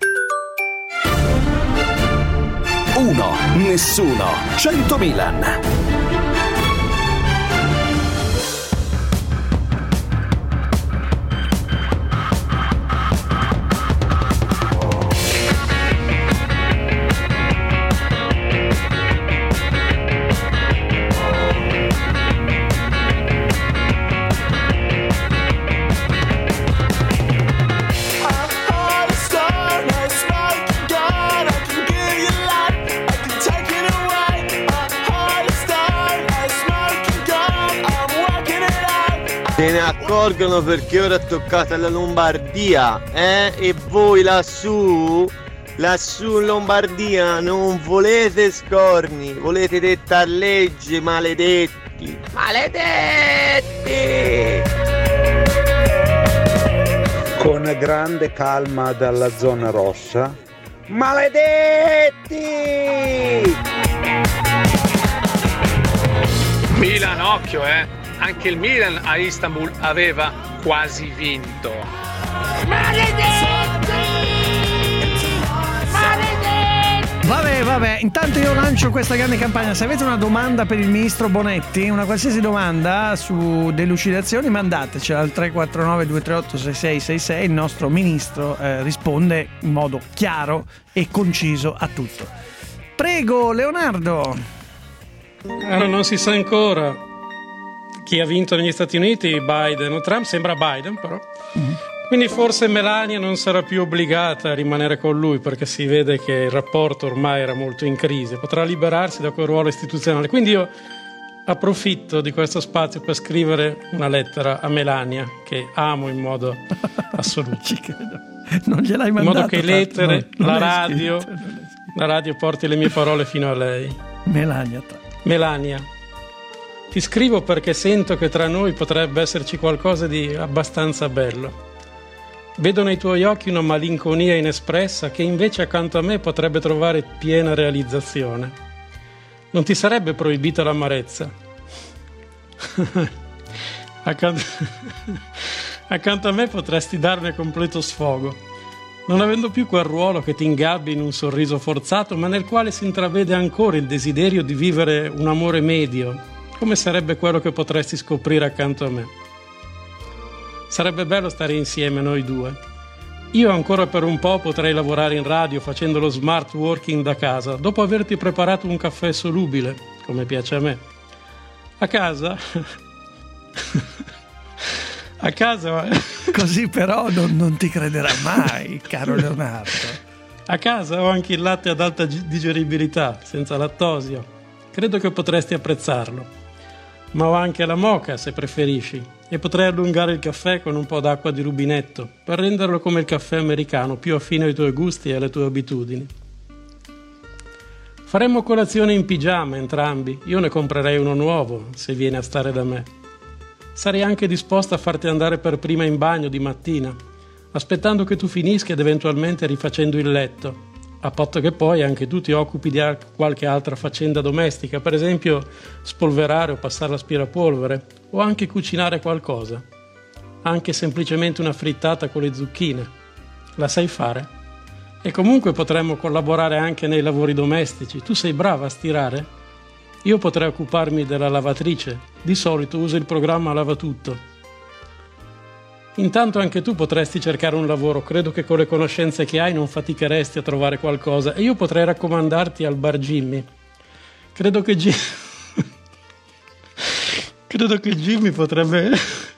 Uno, nessuno, cento Milan. Se ne accorgono perché ora è toccata la Lombardia, eh? E voi lassù, lassù in Lombardia non volete scorni, volete detta legge, maledetti, maledetti! Con grande calma dalla zona rossa, maledetti! Milan, occhio, eh! Anche il Milan a Istanbul aveva quasi vinto. Maledetti! Maledetti! Vabbè, vabbè, intanto io lancio questa grande campagna. Se avete una domanda per il ministro Bonetti, una qualsiasi domanda su delucidazioni, mandatecela al tre quattro nove due tre otto sei sei sei sei. Il nostro ministro eh, risponde in modo chiaro e conciso a tutto. Prego, Leonardo. Allora, non si sa ancora chi ha vinto negli Stati Uniti, Biden o Trump. Sembra Biden, però. Mm-hmm. Quindi forse Melania non sarà più obbligata a rimanere con lui, perché si vede che il rapporto ormai era molto in crisi, potrà liberarsi da quel ruolo istituzionale. Quindi io approfitto di questo spazio per scrivere una lettera a Melania, che amo in modo assoluto. Ci credo. Non gliel'hai mandato. In modo che lettere, no, la radio, la radio porti le mie parole fino a lei. Melania. Melania. Ti scrivo perché sento che tra noi potrebbe esserci qualcosa di abbastanza bello. Vedo nei tuoi occhi una malinconia inespressa che invece accanto a me potrebbe trovare piena realizzazione. Non ti sarebbe proibita l'amarezza? Accanto... Accanto a me potresti darne completo sfogo, non avendo più quel ruolo che ti ingabbi in un sorriso forzato, ma nel quale si intravede ancora il desiderio di vivere un amore medio, come sarebbe quello che potresti scoprire accanto a me. Sarebbe bello stare insieme noi due. Io ancora per un po' potrei lavorare in radio facendo lo smart working da casa, dopo averti preparato un caffè solubile, come piace a me. A casa... A casa... Così però non, non ti crederà mai, caro Leonardo. A casa ho anche il latte ad alta digeribilità, senza lattosio. Credo che potresti apprezzarlo. Ma ho anche la moka, se preferisci, e potrei allungare il caffè con un po' d'acqua di rubinetto, per renderlo come il caffè americano, più affine ai tuoi gusti e alle tue abitudini. Faremmo colazione in pigiama entrambi. Io ne comprerei uno nuovo, se vieni a stare da me. Sarei anche disposta a farti andare per prima in bagno di mattina, aspettando che tu finisca ed eventualmente rifacendo il letto, a patto che poi anche tu ti occupi di qualche altra faccenda domestica, per esempio spolverare o passare l'aspirapolvere, o anche cucinare qualcosa, anche semplicemente una frittata con le zucchine. La sai fare? E comunque potremmo collaborare anche nei lavori domestici. Tu sei brava a stirare? Io potrei occuparmi della lavatrice, di solito uso il programma Lavatutto. Intanto anche tu potresti cercare un lavoro, credo che con le conoscenze che hai non faticheresti a trovare qualcosa, e io potrei raccomandarti al bar Jimmy. Credo che Jimmy... credo che Jimmy potrebbe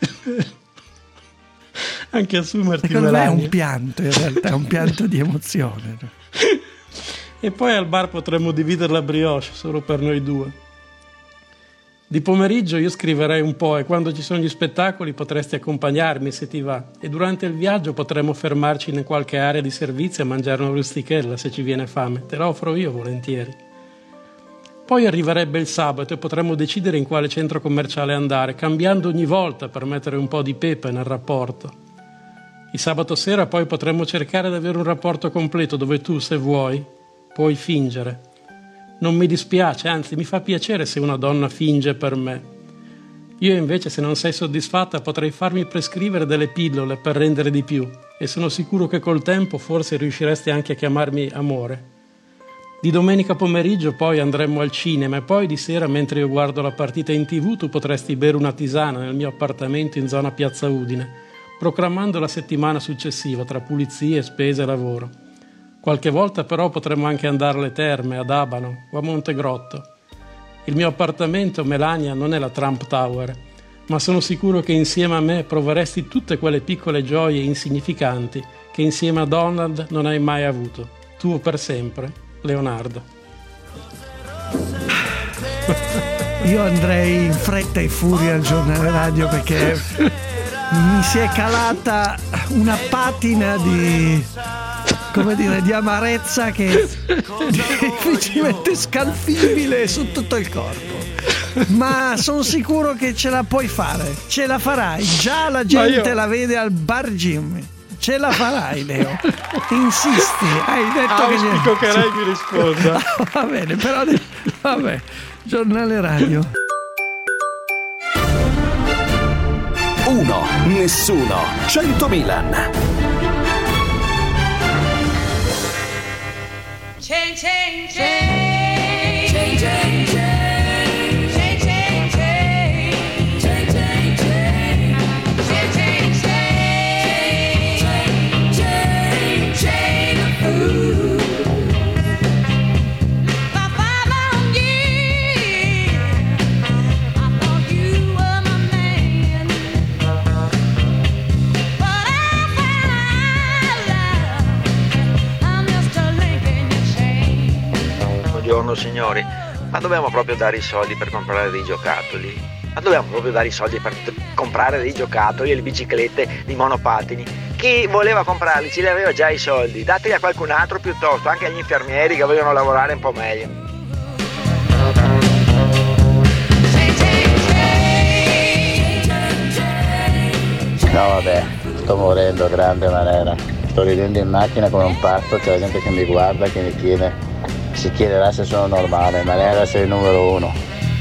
anche assumerti Secondo Melania. me è un pianto, in realtà è un pianto di emozione. E poi al bar potremmo dividere la brioche solo per noi due. Di pomeriggio io scriverei un po' e quando ci sono gli spettacoli potresti accompagnarmi se ti va, e durante il viaggio potremmo fermarci in qualche area di servizio a mangiare una rustichella se ci viene fame. Te la offro io volentieri. Poi arriverebbe il sabato e potremmo decidere in quale centro commerciale andare, cambiando ogni volta per mettere un po' di pepe nel rapporto. Il sabato sera poi potremmo cercare di avere un rapporto completo dove tu, se vuoi, puoi fingere. Non mi dispiace, anzi mi fa piacere se una donna finge per me. Io invece, se non sei soddisfatta, potrei farmi prescrivere delle pillole per rendere di più, e sono sicuro che col tempo forse riusciresti anche a chiamarmi amore. Di domenica pomeriggio poi andremmo al cinema e poi di sera, mentre io guardo la partita in tv, tu potresti bere una tisana nel mio appartamento in zona Piazza Udine, programmando la settimana successiva tra pulizie, spese e lavoro. Qualche volta però potremmo anche andare alle terme, ad Abano o a Montegrotto. Il mio appartamento, Melania, non è la Trump Tower, ma sono sicuro che insieme a me proveresti tutte quelle piccole gioie insignificanti che insieme a Donald non hai mai avuto. Tuo per sempre, Leonardo. Io andrei in fretta e furia al giornale radio perché mi si è calata una patina di... come dire, di amarezza che è difficilmente scalfibile su tutto il corpo, ma sono sicuro che ce la puoi fare, ce la farai, già la gente io... la vede al bar Jimmy, ce la farai Leo, insisti, hai detto ah, che auspico che lei mi risponda. Ah, va bene, però vabbè, giornale radio. Uno, nessuno, cento Milan. Chain, chain, chain, chain, chain, chain, chain, chain, chain, chain, chain, chain, chain, chain, chain, chain, ooh. For five long years, I thought you were my man, but I found out I'm just a link in your chain. Buongiorno signori, ma dobbiamo proprio dare i soldi per comprare dei giocattoli? Ma dobbiamo proprio dare i soldi per t- comprare dei giocattoli e le biciclette, i monopattini? Chi voleva comprarli ce li aveva già i soldi, dateli a qualcun altro piuttosto, anche agli infermieri che vogliono lavorare un po' meglio. No vabbè, sto morendo a grande maniera, sto ridendo in macchina come un pazzo, c'è la gente che mi guarda, che mi chiede si chiederà se sono normale, ma lei deve essere il numero uno.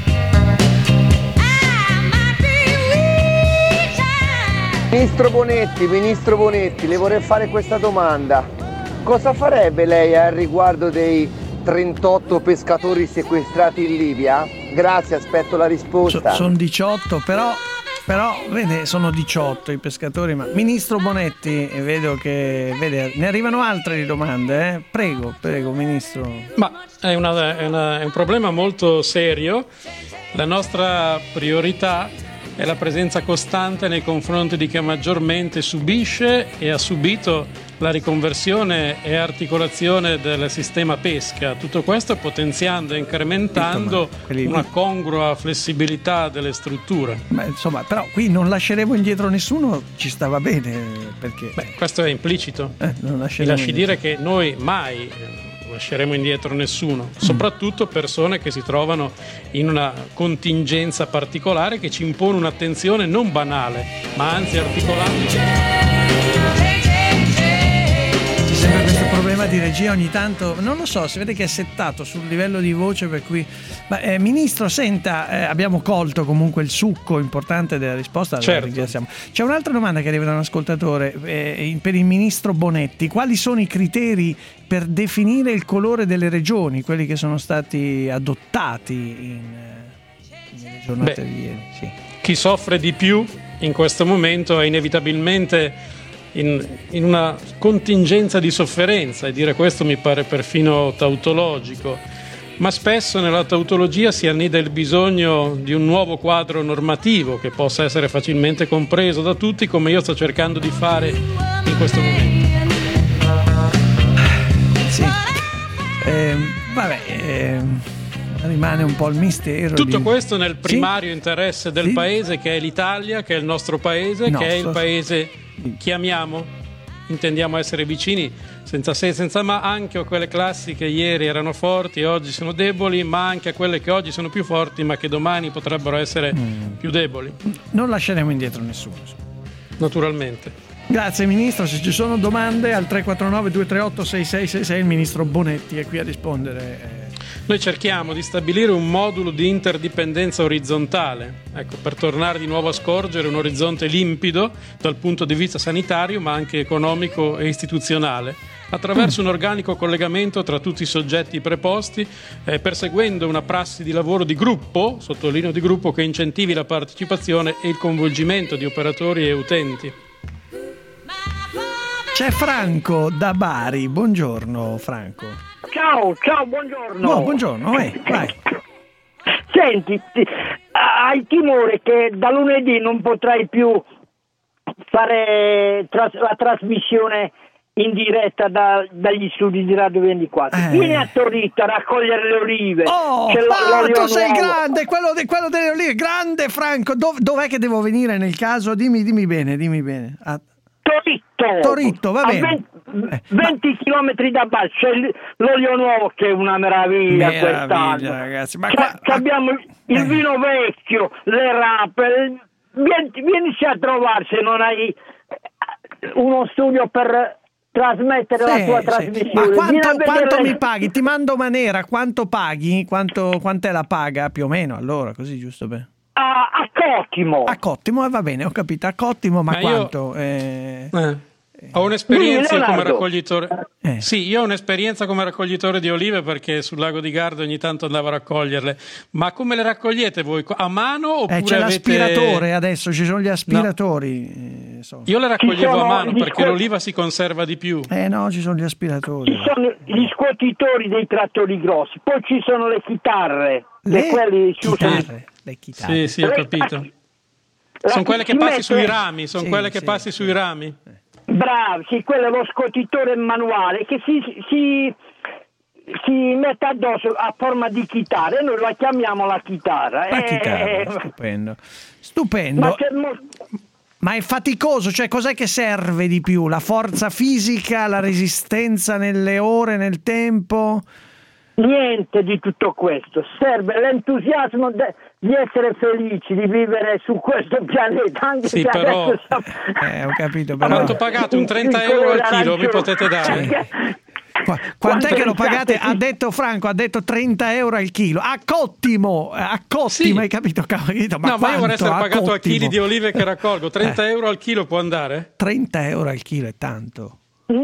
Ministro Bonetti, Ministro Bonetti, le vorrei fare questa domanda. Cosa farebbe lei al riguardo dei trentotto pescatori sequestrati in Libia? Grazie, aspetto la risposta. So, sono diciotto, però, però vede, sono diciotto i pescatori. Ma Ministro Bonetti, vedo che vede, ne arrivano altre di domande. Eh? Prego, prego, Ministro. Ma è, una, è, una, è un problema molto serio. La nostra priorità è la presenza costante nei confronti di chi maggiormente subisce e ha subito la riconversione e articolazione del sistema pesca. Tutto questo potenziando e incrementando una congrua flessibilità delle strutture. Ma insomma, però qui non lasceremo indietro nessuno, ci stava bene, perché... Beh, questo è implicito. Eh, non Mi lasceremo lasci indietro. dire che noi mai lasceremo indietro nessuno, soprattutto persone che si trovano in una contingenza particolare che ci impone un'attenzione non banale, ma anzi articolata. C'è sempre questo problema di regia ogni tanto, non lo so, si vede che è settato sul livello di voce, per cui... Ma, eh, Ministro, senta, eh, abbiamo colto comunque il succo importante della risposta, la Certo. ringraziamo. C'è un'altra domanda che arriva da un ascoltatore eh, per il Ministro Bonetti. Quali sono i criteri per definire il colore delle regioni, quelli che sono stati adottati in, nelle giornate Beh, di ieri? Sì. Chi soffre di più in questo momento è inevitabilmente in, in una contingenza di sofferenza, e dire questo mi pare perfino tautologico, ma spesso nella tautologia si annida il bisogno di un nuovo quadro normativo che possa essere facilmente compreso da tutti, come io sto cercando di fare in questo momento. Sì. Eh, vabbè, eh, rimane un po' il mistero. Tutto di... questo nel Sì? primario interesse del Sì? paese, che è l'Italia, che è il nostro paese, No, che è il sto- paese che amiamo, intendiamo essere vicini, senza se e senza ma, anche a quelle classi che ieri erano forti e oggi sono deboli, ma anche a quelle che oggi sono più forti ma che domani potrebbero essere Mm. più deboli, Non lasceremo indietro nessuno. naturalmente. Grazie Ministro, se ci sono domande al tre quattro nove due tre otto sei sei sei sei il Ministro Bonetti è qui a rispondere. Noi cerchiamo di stabilire un modulo di interdipendenza orizzontale, ecco, per tornare di nuovo a scorgere un orizzonte limpido dal punto di vista sanitario ma anche economico e istituzionale, attraverso un organico collegamento tra tutti i soggetti preposti, eh, perseguendo una prassi di lavoro di gruppo, sottolineo di gruppo, che incentivi la partecipazione e il coinvolgimento di operatori e utenti. C'è Franco da Bari, buongiorno Franco. Ciao, ciao, buongiorno. No, buongiorno, eh, vai. Senti, ti- hai timore che da lunedì non potrai più fare tras- la trasmissione in diretta da- dagli studi di Radio ventiquattro? Eh. Vieni a Torito a raccogliere le olive. Oh, C'è l- ah, l'olio tu sei nuovo. grande, quello, di, quello delle olive, grande Franco. Dov- dov'è che devo venire nel caso? Dimmi, dimmi bene, dimmi bene. A Torito. Torito, va A bene. venti venti chilometri da Bari c'è l- l'olio nuovo che è una meraviglia, Meraviglia, quest'anno. ragazzi. Ma C'è- qua- c'è abbiamo il, il Eh. vino vecchio, le rape. Vieni, vienici a trovare se non hai uno studio per trasmettere la Sì, tua sì. trasmissione. Ma Vieni quanto, a vedere quanto le- mi paghi? Ti mando Manera, quanto paghi? Quanto, quant'è la paga più o meno? Allora, così giusto per... a, a Cottimo. A Cottimo, eh, va bene, ho capito. A Cottimo, ma, Ma io- quanto? Eh, Eh. Ho un'esperienza Dimmi, come Leonardo. raccoglitore. Eh. Sì, io ho un'esperienza come raccoglitore di olive, perché sul lago di Garda ogni tanto andavo a raccoglierle. Ma come le raccogliete voi? A mano oppure eh, c'è avete... l'aspiratore adesso, ci sono gli aspiratori. eh, so. Io le raccoglievo Ci sono a mano gli perché scuol- l'oliva si conserva di più. Eh no, ci sono gli aspiratori. Ci sono gli scuotitori dei trattori grossi, poi ci sono le chitarre, Le che quelli si usano- chitarre, le chitarre. Sì, sì, ho Le- capito. la- Sono quelle che si passi mette- sui rami, sono Sì, quelle che sì, passi sì. sui rami. Bravi, sì, quello è lo scotitore manuale che si, si, si mette addosso a forma di chitarra e noi la chiamiamo la chitarra. La Eh, chitarra, stupendo. Stupendo. ma Ma, c'è mo- è faticoso, cioè cos'è che serve di più? La forza fisica, la resistenza nelle ore, nel tempo? niente di tutto questo, serve l'entusiasmo de- di essere felici, di vivere su questo pianeta, anche Sì, se però- adesso siamo... Eh, ho capito, però... Quanto pagate? Un trenta Il euro al colore chilo mi arancione. potete dare? Qua- quant'è che lo pagate? Ha detto Franco, ha detto trenta euro al chilo. A cottimo, a cottimo, Sì. hai capito? capito? Ma no, ma io vorrei quanto? essere pagato a cottimo? chili di olive che raccolgo. trenta Eh. euro al chilo può andare? trenta euro al chilo è tanto.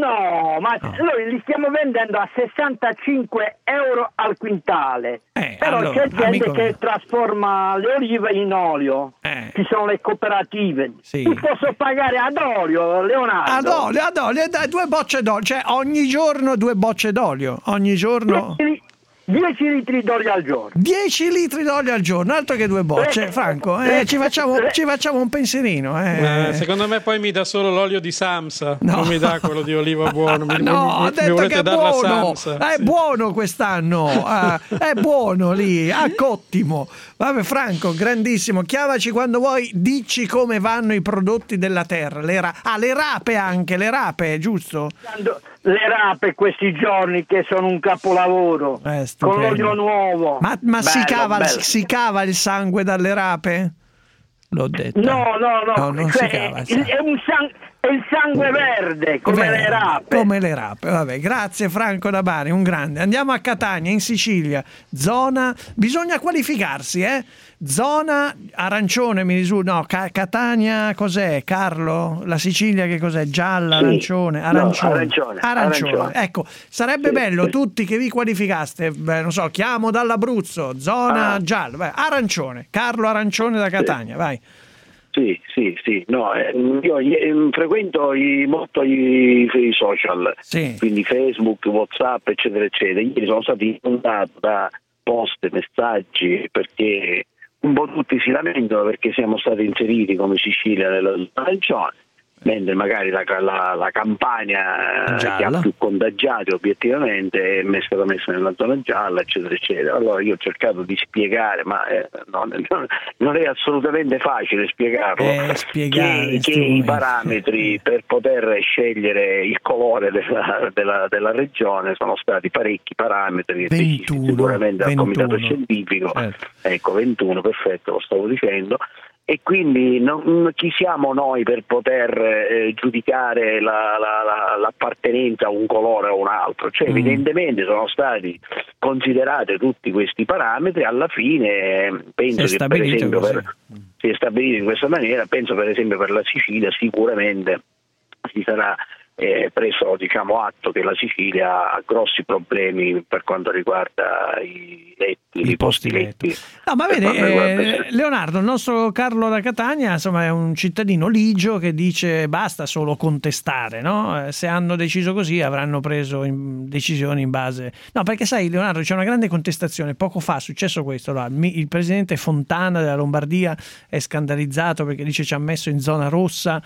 No, ma noi li stiamo vendendo a sessantacinque euro al quintale. Però allora, c'è gente amico che mio. trasforma le olive in olio. Ci sono le cooperative. Sì. Ti posso pagare ad olio, Leonardo. Ad olio, ad olio, dai, due bocce d'olio, cioè ogni giorno due bocce d'olio, ogni giorno dieci litri d'olio al giorno. dieci litri d'olio al giorno, altro che due bocce, Franco, eh, ci, facciamo, ci facciamo un pensierino. Eh. Eh, secondo me poi mi dà solo l'olio di Samsa, No. non mi dà quello di oliva buono. Mi, No, mi- ha mi detto volete che è dar la buono, Samsa? è Sì. buono quest'anno, ah, è buono lì, a cottimo. Vabbè Franco, grandissimo, chiamaci quando vuoi, dici come vanno i prodotti della terra, le ra- ah, le rape anche, le rape, giusto? Le rape questi giorni che sono un capolavoro. Eh, con stupendo. l'olio nuovo. Ma, ma si, Bello, cava, bello. si cava il sangue dalle rape? L'ho detto. No, no, no, No, non cioè, si cava il il- è, un sang- è il sangue verde, come Verde, le rape. Come le rape, vabbè. Grazie Franco da Bari, un grande. Andiamo a Catania, in Sicilia. Zona, bisogna qualificarsi, eh? Zona arancione, mi risulta. No, Ca- Catania cos'è? Carlo? La Sicilia che cos'è? Gialla, Sì. arancione, No, arancione. arancione, Arancione. arancione. Ecco, sarebbe Sì, bello sì. tutti che vi qualificaste, beh, non so, chiamo dall'Abruzzo, zona Ah. gialla, vai, arancione. Carlo Arancione da Catania, vai. Sì, sì, sì, no, eh, io eh, frequento i- molto i, i social, quindi Facebook, WhatsApp, eccetera, eccetera. Ieri sono stato inondato da post, messaggi, perché un po' tutti si lamentano perché siamo stati inseriti come Sicilia nella zona arancione, mentre magari la, la, la Campania eh, che ha più contagiati obiettivamente è stata messa nella zona gialla, eccetera, eccetera. Allora io ho cercato di spiegare, ma eh, non, non- non è assolutamente facile spiegarlo, Eh, spiegare che, in sti che i momenti. parametri per poter scegliere il colore della, della- della regione sono stati parecchi parametri decisi sicuramente dal comitato ventuno. scientifico, Certo. ecco ventuno, perfetto, lo stavo dicendo. E quindi non- chi siamo noi per poter eh, giudicare la- la- la- l'appartenenza a un colore o un altro? Cioè, Mm. evidentemente sono stati considerati tutti questi parametri, alla fine eh, penso Si è che per stabilito esempio così. per, si è stabilito in questa maniera, penso per esempio per la Sicilia sicuramente si sarà eh, preso diciamo, atto che la Sicilia ha grossi problemi per quanto riguarda i letti, i posti letti. No, ma Per vede, quanto riguarda- eh, Leonardo, il nostro Carlo da Catania, insomma, è un cittadino ligio che dice basta solo contestare, no? Eh, Se hanno deciso così avranno preso in- decisioni in base... No, perché sai, Leonardo, c'è una grande contestazione. Poco fa è successo questo, là. Mi- il presidente Fontana della Lombardia è scandalizzato perché dice ci ha messo in zona rossa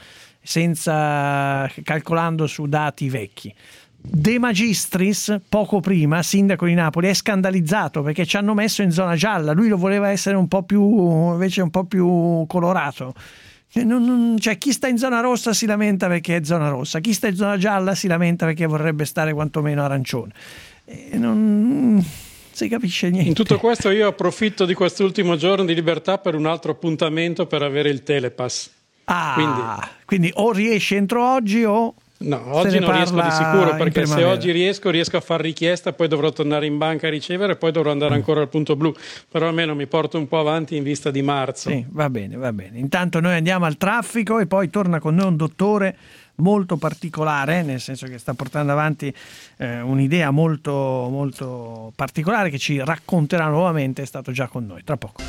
senza calcolando su dati vecchi. De Magistris, poco prima, sindaco di Napoli, è scandalizzato perché ci hanno messo in zona gialla. Lui lo voleva essere un po' più, invece un po' più colorato. Cioè, non- non- cioè, chi sta in zona rossa si lamenta perché è zona rossa, chi sta in zona gialla si lamenta perché vorrebbe stare quantomeno arancione. E non si capisce niente. In tutto questo io approfitto di quest'ultimo giorno di libertà per un altro appuntamento per avere il telepass. Ah, Quindi, quindi o riesci entro oggi o... no, se oggi ne non riesco parla di sicuro in perché se primavera. oggi riesco riesco a far richiesta, poi dovrò tornare in banca a ricevere e poi dovrò andare ancora al punto blu, però almeno mi porto un po' avanti in vista di marzo. Sì, va bene, va bene. Intanto noi andiamo al traffico e poi torna con noi un dottore molto particolare, nel senso che sta portando avanti eh, un'idea molto, molto particolare che ci racconterà nuovamente, è stato già con noi. Tra poco.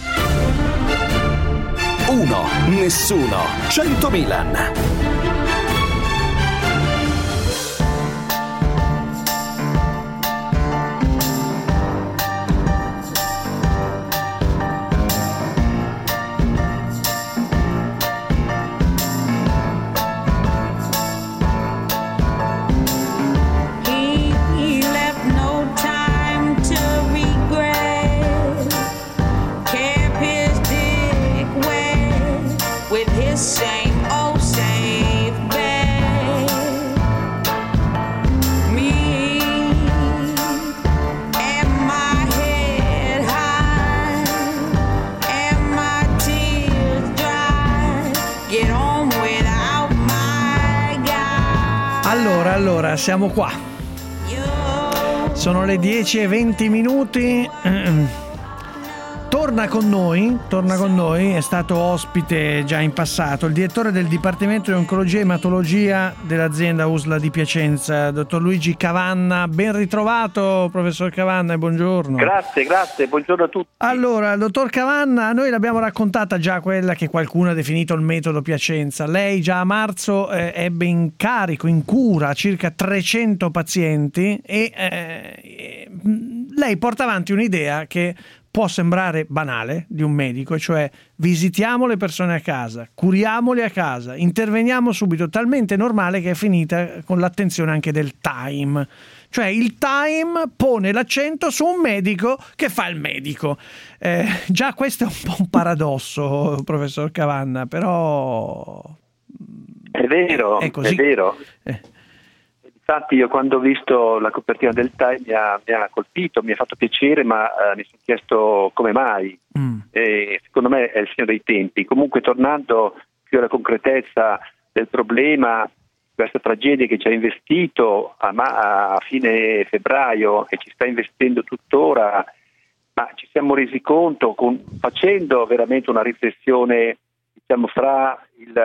Uno, nessuno, cento Milan. He, he left no time to regret. Kept his dick wet with his same old safe bet. Me and my head high and my tears dry. Get on without my guy. Allora, allora, siamo qua. You're Sono le dieci e venti minuti. Torna con noi, torna con noi, è stato ospite già in passato il direttore del Dipartimento di Oncologia e Ematologia dell'azienda U S L A di Piacenza, dottor Luigi Cavanna. Ben ritrovato, professor Cavanna, e buongiorno. Grazie, grazie, buongiorno a tutti. Allora, dottor Cavanna, noi l'abbiamo raccontata già quella che qualcuno ha definito il metodo Piacenza. Lei già a marzo eh, ebbe in carico, in cura, circa trecento pazienti e eh, lei porta avanti un'idea che può sembrare banale di un medico, cioè visitiamo le persone a casa, curiamoli a casa, interveniamo subito, talmente normale che è finita con l'attenzione anche del time. Cioè il time pone l'accento su un medico che fa il medico. Eh, già questo è un po' un paradosso, professor Cavanna, però è vero, è, così. è vero. Eh. Infatti io quando ho visto la copertina del Time mi ha, mi ha colpito, mi ha fatto piacere, ma eh, mi sono chiesto come mai. Mm. E secondo me è il segno dei tempi. Comunque, tornando più alla concretezza del problema, questa tragedia che ci ha investito a, ma, a fine febbraio e ci sta investendo tuttora, ma ci siamo resi conto, con, facendo veramente una riflessione, diciamo, fra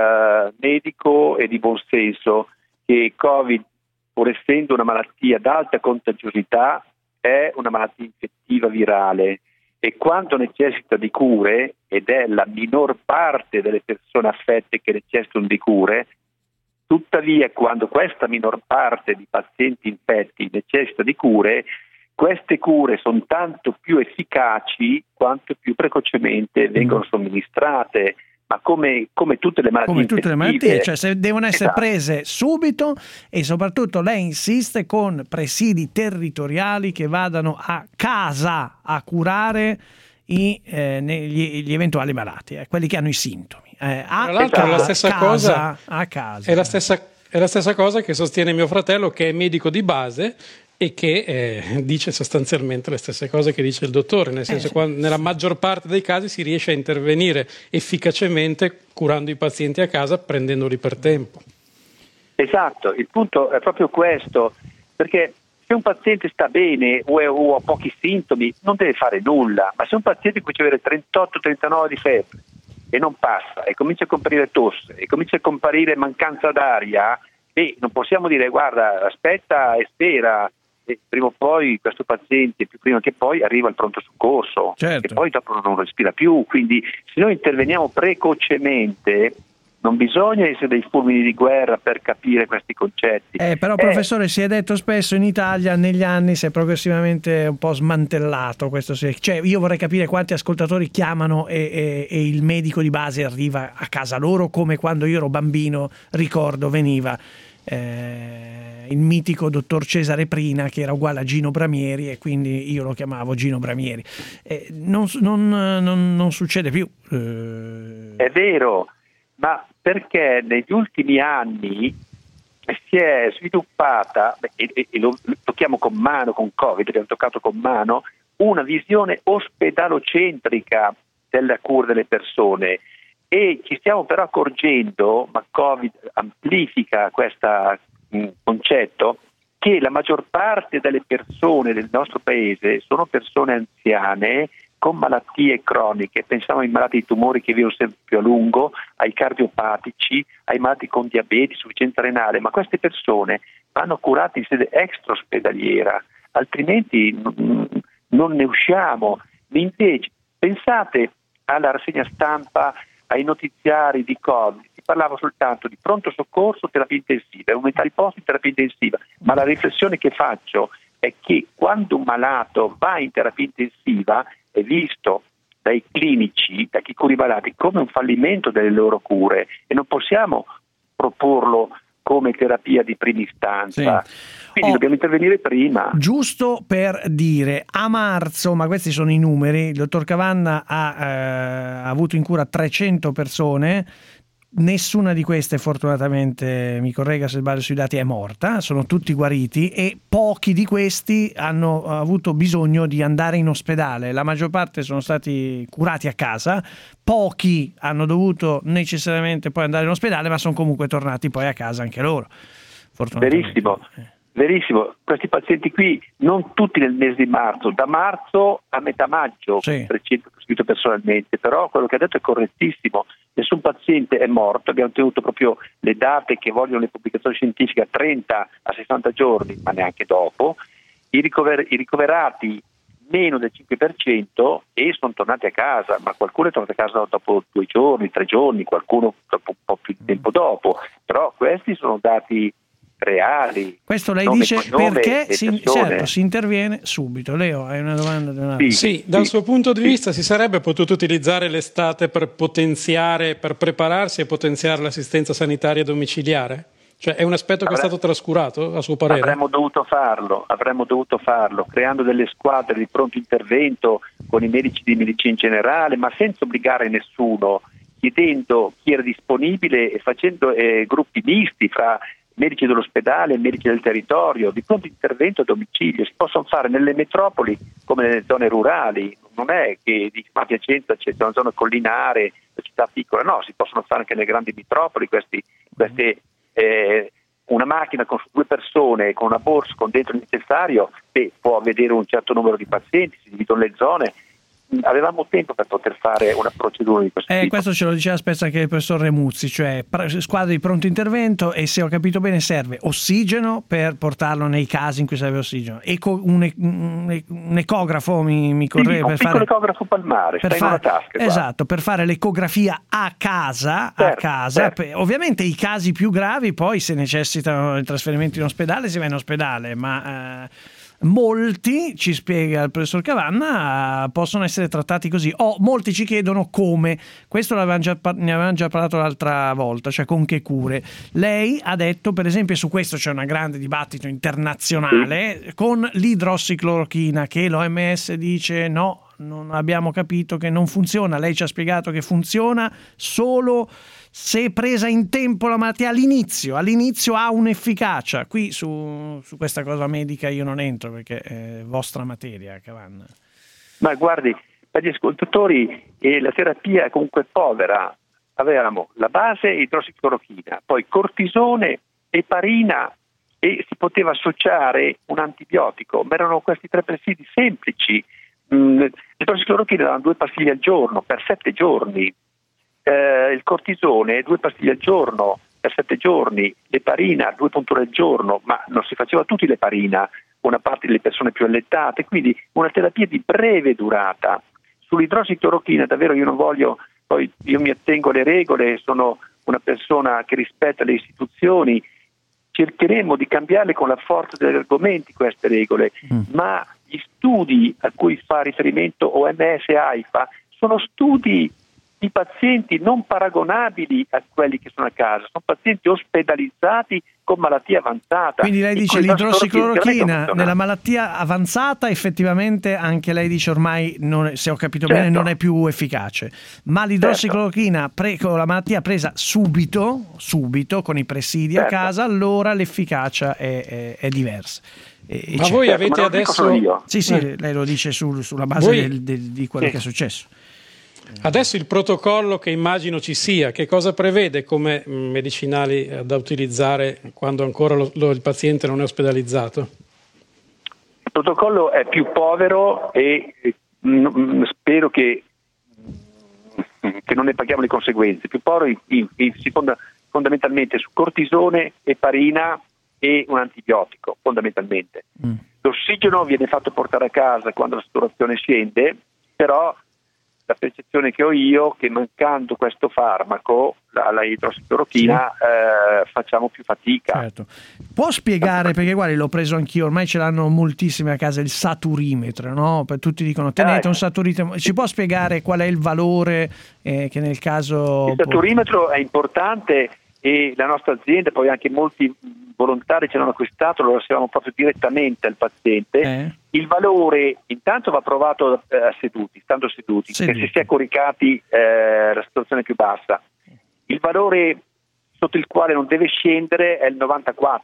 il medico e di buon senso, che Covid, pur essendo una malattia ad alta contagiosità, è una malattia infettiva virale e quando necessita di cure, ed è la minor parte delle persone affette che necessitano di cure, tuttavia quando questa minor parte di pazienti infetti necessita di cure, queste cure sono tanto più efficaci quanto più precocemente vengono somministrate. Ma come, come tutte le malattie, come tutte le malattie, cioè se devono essere esatto. prese subito, e soprattutto lei insiste con presidi territoriali che vadano a casa a curare i, eh, gli, gli eventuali malati, eh, quelli che hanno i sintomi. Eh, a Tra l'altro ca- è la stessa casa, cosa, a casa. È la stessa, è la stessa cosa che sostiene mio fratello, che è medico di base e che eh, dice sostanzialmente le stesse cose che dice il dottore, nel senso eh, che nella maggior parte dei casi si riesce a intervenire efficacemente curando i pazienti a casa, prendendoli per tempo. Esatto, il punto è proprio questo, perché se un paziente sta bene o, è, o ha pochi sintomi non deve fare nulla, ma se un paziente comincia ad avere trentotto trentanove di febbre e non passa, e comincia a comparire tosse, e comincia a comparire mancanza d'aria, e non possiamo dire guarda aspetta e spera, e prima o poi questo paziente, più prima che poi, arriva al pronto soccorso, certo. E poi dopo non respira più. Quindi se noi interveniamo precocemente non bisogna essere dei fulmini di guerra per capire questi concetti. Eh, però, professore, eh, si è detto spesso in Italia negli anni si è progressivamente un po' smantellato questo. Cioè, io vorrei capire quanti ascoltatori chiamano e, e, e il medico di base arriva a casa loro, come quando io ero bambino, ricordo, veniva eh, il mitico dottor Cesare Prina, che era uguale a Gino Bramieri, e quindi io lo chiamavo Gino Bramieri. Eh, non, non, non, non succede più. Eh... È vero. Ma perché negli ultimi anni si è sviluppata, e, e, e lo tocchiamo con mano con Covid, abbiamo toccato con mano, una visione ospedalocentrica della cura delle persone, e ci stiamo però accorgendo, ma Covid amplifica questo concetto, che la maggior parte delle persone del nostro paese sono persone anziane con malattie croniche. Pensiamo ai malati di tumori che vivono sempre più a lungo, ai cardiopatici, ai malati con diabete, insufficienza renale, ma queste persone vanno curate in sede extraospedaliera, altrimenti non ne usciamo. Invece pensate alla rassegna stampa, ai notiziari di Covid, si parlava soltanto di pronto soccorso, terapia intensiva, unità di posto, terapia intensiva, ma la riflessione che faccio è che quando un malato va in terapia intensiva è visto dai clinici, da chi cura i malati, come un fallimento delle loro cure, e non possiamo proporlo come terapia di prima istanza. Sì. Quindi oh, dobbiamo intervenire prima. Giusto per dire, a marzo, ma questi sono i numeri, il dottor Cavanna ha, eh, ha avuto in cura trecento persone, nessuna di queste fortunatamente, mi corregga se sbaglio sui dati, è morta, sono tutti guariti, e pochi di questi hanno avuto bisogno di andare in ospedale. La maggior parte sono stati curati a casa, pochi hanno dovuto necessariamente poi andare in ospedale, ma sono comunque tornati poi a casa anche loro. Verissimo. Verissimo, questi pazienti qui non tutti nel mese di marzo, da marzo a metà maggio, sì. trecento prescritto personalmente, però quello che ha detto è correttissimo, nessun paziente è morto, abbiamo tenuto proprio le date che vogliono le pubblicazioni scientifiche a trenta a sessanta giorni, ma neanche dopo, i, ricover- i ricoverati meno del cinque per cento e sono tornati a casa, ma qualcuno è tornato a casa dopo due giorni, tre giorni, qualcuno dopo un po' più di tempo dopo, però questi sono dati reali. Questo lei nome, dice cognome, perché si, persone. certo, si interviene subito. Leo, hai una domanda? Di una... Sì, Sì, dal suo punto di vista si sarebbe potuto utilizzare l'estate per potenziare, per prepararsi e potenziare l'assistenza sanitaria domiciliare? Cioè è un aspetto che è stato trascurato, a suo parere? Avremmo dovuto farlo, avremmo dovuto farlo, creando delle squadre di pronto intervento con i medici di medicina generale, ma senza obbligare nessuno, chiedendo chi era disponibile e facendo eh, gruppi misti fra medici dell'ospedale e medici del territorio, di pronto intervento a domicilio. Si possono fare nelle metropoli come nelle zone rurali, non è che a Piacenza c'è una zona collinare, una città piccola, no, si possono fare anche nelle grandi metropoli questi, queste eh, una macchina con due persone con una borsa con dentro il necessario che può vedere un certo numero di pazienti, si dividono le zone. Avevamo tempo per poter fare una procedura di questo eh, tipo. Questo ce lo diceva spesso anche il professor Remuzzi, cioè squadre di pronto intervento, e se ho capito bene serve ossigeno per portarlo nei casi in cui serve ossigeno, Eco, un, un, un ecografo mi, mi corre, sì, per un fare piccolo ecografo palmare, per sta in fare, una tasca, esatto, per fare l'ecografia a casa, certo, a casa. Certo. Per, ovviamente i casi più gravi poi, se necessitano il trasferimento in ospedale, si va in ospedale, ma eh, molti, ci spiega il professor Cavanna, possono essere trattati così. O oh, molti ci chiedono come. Questo l'avevamo già, ne avevamo già parlato l'altra volta, cioè con che cure. Lei ha detto, per esempio, su questo c'è un grande dibattito internazionale, sì, con l'idrossiclorochina, che l'O M S dice no, non abbiamo capito che non funziona. Lei ci ha spiegato che funziona solo se presa in tempo la malattia all'inizio, all'inizio ha un'efficacia. Qui su, su questa cosa medica io non entro perché è vostra materia, Cavanna. Ma guardi, per gli ascoltatori eh, la terapia è comunque povera. Avevamo la base idrossiclorochina, poi cortisone, eparina e si poteva associare un antibiotico, ma erano questi tre presidi semplici. Mm, l'idrossiclorochina davano due pastiglie al giorno per sette giorni. Eh, il cortisone due pastiglie al giorno per sette giorni, l'eparina due punture al giorno, ma non si faceva tutti l'eparina, una parte delle persone più allettate, quindi una terapia di breve durata. Sull'idrossiclorochina davvero io non voglio, poi io mi attengo alle regole, sono una persona che rispetta le istituzioni, cercheremo di cambiarle con la forza degli argomenti queste regole, mm. ma gli studi a cui fa riferimento O M S e AIFA sono studi di pazienti non paragonabili a quelli che sono a casa, sono pazienti ospedalizzati con malattia avanzata. Quindi lei dice l'idrossiclorochina nella malattia avanzata effettivamente anche lei dice ormai, non è, se ho capito certo. bene, non è più efficace, ma l'idrossiclorochina pre, con la malattia presa subito, subito con i presidi certo. a casa, allora l'efficacia è, è, è diversa. E, ma voi certo, avete ma adesso... Sì, sì, eh. lei lo dice sul, sulla base voi... del, del, di quello sì. che è successo. Adesso il protocollo che immagino ci sia, che cosa prevede come medicinali da utilizzare quando ancora lo, lo, il paziente non è ospedalizzato? Il protocollo è più povero e mh, spero che, che non ne paghiamo le conseguenze. Più povero in, in, in, si fonda fondamentalmente su cortisone, eparina e un antibiotico, fondamentalmente. Mm. L'ossigeno viene fatto portare a casa quando la saturazione scende, però la percezione che ho io che mancando questo farmaco, la, la idrossiclorochina, sì. eh, facciamo più fatica. Certo. Può spiegare, perché guardi, l'ho preso anch'io, ormai ce l'hanno moltissime a casa, il saturimetro, no? Tutti dicono tenete eh, un saturimetro, ci può spiegare qual è il valore eh, che nel caso... Il saturimetro può... è importante e la nostra azienda, poi anche molti volontari ce l'hanno acquistato, lo lasciamo proprio direttamente al paziente. Eh. Il valore intanto va provato eh, seduti, stando seduti, seduti, che se si è coricati eh, la situazione è più bassa. Il valore sotto il quale non deve scendere è il novantaquattro,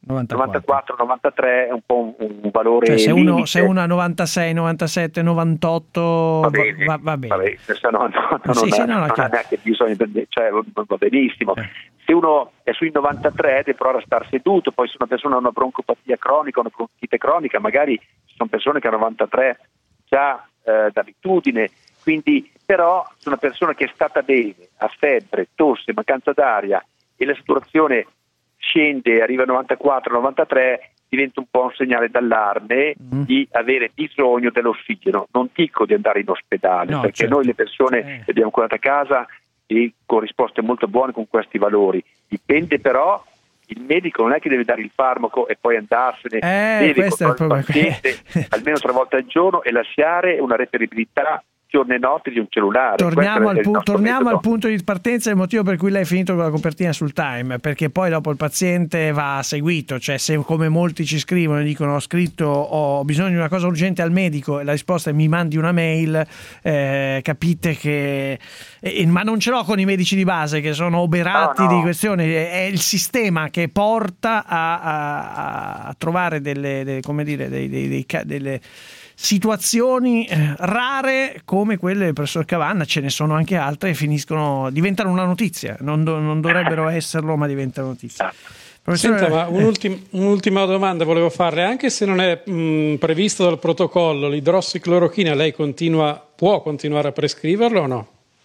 novantaquattro novantatré è un po' un, un valore cioè, se uno, limite. se uno ha novantasei novantasette novantotto va bene, va, va bene. Va bene. Se no, no, non, Sì, ha, sì, no, no, non ha neanche bisogno, cioè, va benissimo. Eh. Se uno è sui novantatré deve provare a star seduto, poi se una persona ha una broncopatia cronica, una bronchite cronica, magari ci sono persone che a novantatré già eh, d'abitudine, quindi però se una persona che è stata bene, ha febbre, tosse, mancanza d'aria e la saturazione scende, arriva a novantaquattro novantatré, diventa un po' un segnale d'allarme mm. di avere bisogno dell'ossigeno. Non dico di andare in ospedale, no, perché certo. noi le persone eh. abbiamo curate a casa e con risposte molto buone con questi valori. Dipende però, il medico non è che deve dare il farmaco e poi andarsene, eh, deve controllare il paziente almeno tre volte al giorno e lasciare una reperibilità giorno e notte di un cellulare. Torniamo, al, pu- torniamo al punto di partenza, il motivo per cui lei è finito con la copertina sul Time, perché poi dopo il paziente va seguito, cioè se come molti ci scrivono e dicono ho scritto ho bisogno di una cosa urgente al medico e la risposta è mi mandi una mail, eh, capite che eh, ma non ce l'ho con i medici di base che sono oberati no, no. di questioni, è il sistema che porta a, a, a trovare delle, delle come dire dei, dei, dei, delle situazioni eh, rare come quelle del professor Cavanna. Ce ne sono anche altre e finiscono, diventano una notizia, non, do, non dovrebbero esserlo, ma diventano notizia. Professore... Senta, ma un'ultima, un'ultima domanda volevo farle, anche se non è mh, previsto dal protocollo, l'idrossiclorochina lei continua, può continuare a prescriverlo o no?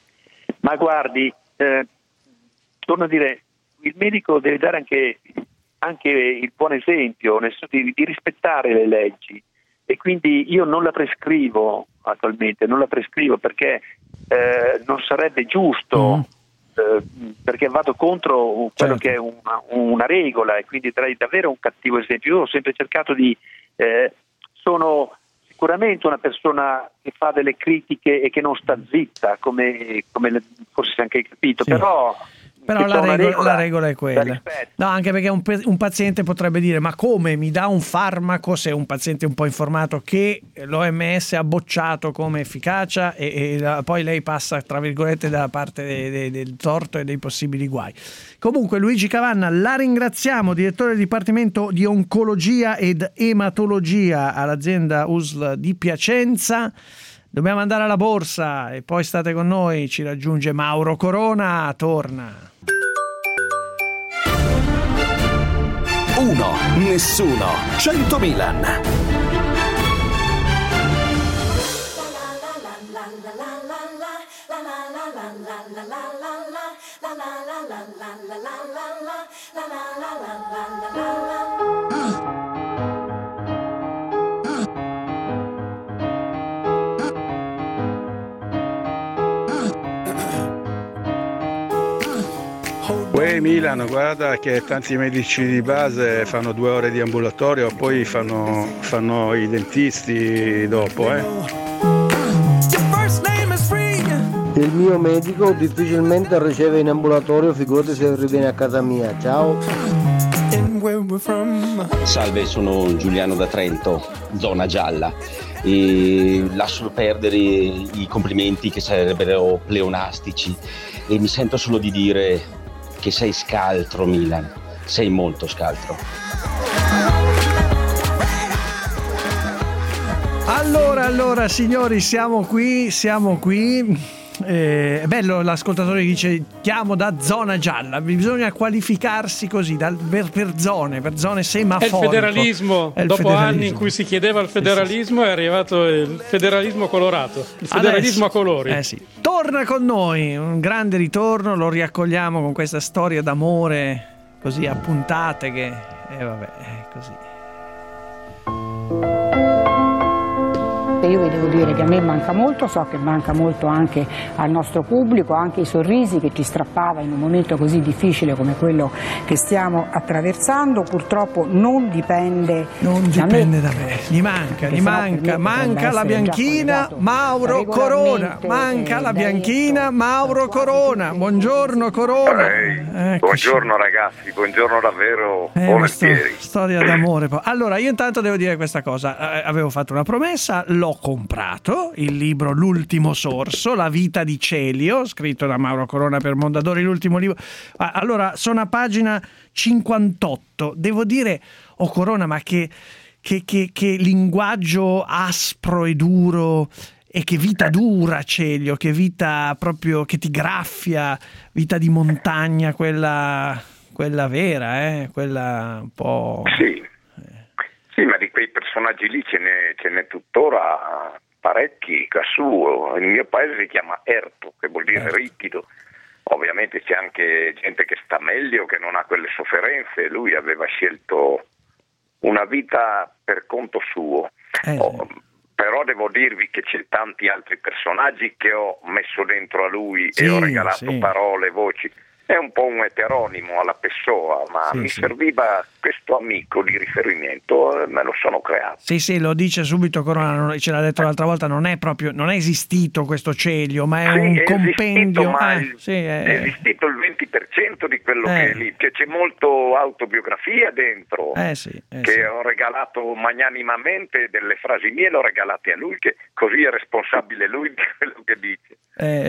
Ma guardi, eh, torno a dire, il medico deve dare anche, anche il buon esempio, nel senso di, di rispettare le leggi. E quindi io non la prescrivo attualmente, non la prescrivo perché eh, non sarebbe giusto, mm. eh, perché vado contro quello certo. che è una, una regola e quindi darei davvero un cattivo esempio. Io ho sempre cercato di, eh, sono sicuramente una persona che fa delle critiche e che non sta zitta, come, come forse si è anche capito, sì. però... Però la regola, regola, la regola è quella. No, anche perché un, un paziente potrebbe dire ma come mi dà un farmaco, se è un paziente un po' informato, che l'O M S ha bocciato come efficacia e, e la, poi lei passa tra virgolette dalla parte de, de, del torto e dei possibili guai. Comunque Luigi Cavanna la ringraziamo, direttore del Dipartimento di Oncologia ed Ematologia all'azienda U S L di Piacenza. Dobbiamo andare alla borsa e poi state con noi, ci raggiunge Mauro Corona, torna. Uno, nessuno, cento Milan. Uè Milano, guarda che tanti medici di base fanno due ore di ambulatorio, poi fanno, fanno i dentisti dopo, eh. Il mio medico difficilmente riceve in ambulatorio, figurati se riviene a casa mia. Ciao. Salve, sono Giuliano da Trento, zona gialla. E lascio perdere i complimenti che sarebbero pleonastici e mi sento solo di dire che sei scaltro, Milan, sei molto scaltro. Allora, allora signori, siamo qui, siamo qui. Eh, è bello l'ascoltatore che dice chiamo da zona gialla, bisogna qualificarsi così da, per, per zone, per zone semaforico. È il federalismo, è il dopo federalismo. Anni in cui si chiedeva il federalismo, sì, sì. È arrivato il federalismo colorato, il federalismo adesso, a colori. Eh sì. Torna con noi, un grande ritorno, lo riaccogliamo con questa storia d'amore così a puntate che eh, vabbè, è così. Io vi devo dire che a me manca molto, so che manca molto anche al nostro pubblico, anche i sorrisi che ci strappava in un momento così difficile come quello che stiamo attraversando. Purtroppo non dipende non da dipende me. da me, gli manca, gli manca, manca la bianchina Mauro Corona, manca la bianchina Mauro Corona. Buongiorno Corona. Hey, buongiorno ragazzi, buongiorno davvero, eh, volentieri. Storia d'amore. Allora io intanto devo dire questa cosa, eh, avevo fatto una promessa, l'ho ho comprato il libro L'ultimo sorso, la vita di Celio, scritto da Mauro Corona per Mondadori, l'ultimo libro. Allora, sono a pagina cinquantotto. Devo dire, oh Corona, ma che, che, che, che linguaggio aspro e duro, e che vita dura, Celio, che vita proprio che ti graffia, vita di montagna, quella, quella vera, eh? Quella un po'... Sì. Sì, ma di quei personaggi lì ce n'è, ce n'è tuttora parecchi lassù. Il mio paese si chiama Erto, che vuol dire ripido. Ovviamente c'è anche gente che sta meglio, che non ha quelle sofferenze. Lui aveva scelto una vita per conto suo. Eh, oh, però devo dirvi che c'è tanti altri personaggi che ho messo dentro a lui sì, e ho regalato sì. parole, voci. È un po' un eteronimo alla Pessoa, ma sì, mi sì. serviva questo amico di riferimento e me lo sono creato. Sì, sì, lo dice subito Corona, non- ce l'ha detto l'altra volta, non è proprio, non è esistito questo Celio, ma è Sì, un è compendio. esistito, ma eh, il- sì, è- È esistito il venti per cento di quello Eh. che è lì, che c'è molto autobiografia dentro, eh sì, eh che sì. ho regalato magnanimamente, delle frasi mie le ho regalate a lui, che così è responsabile lui di quello che dice. Eh,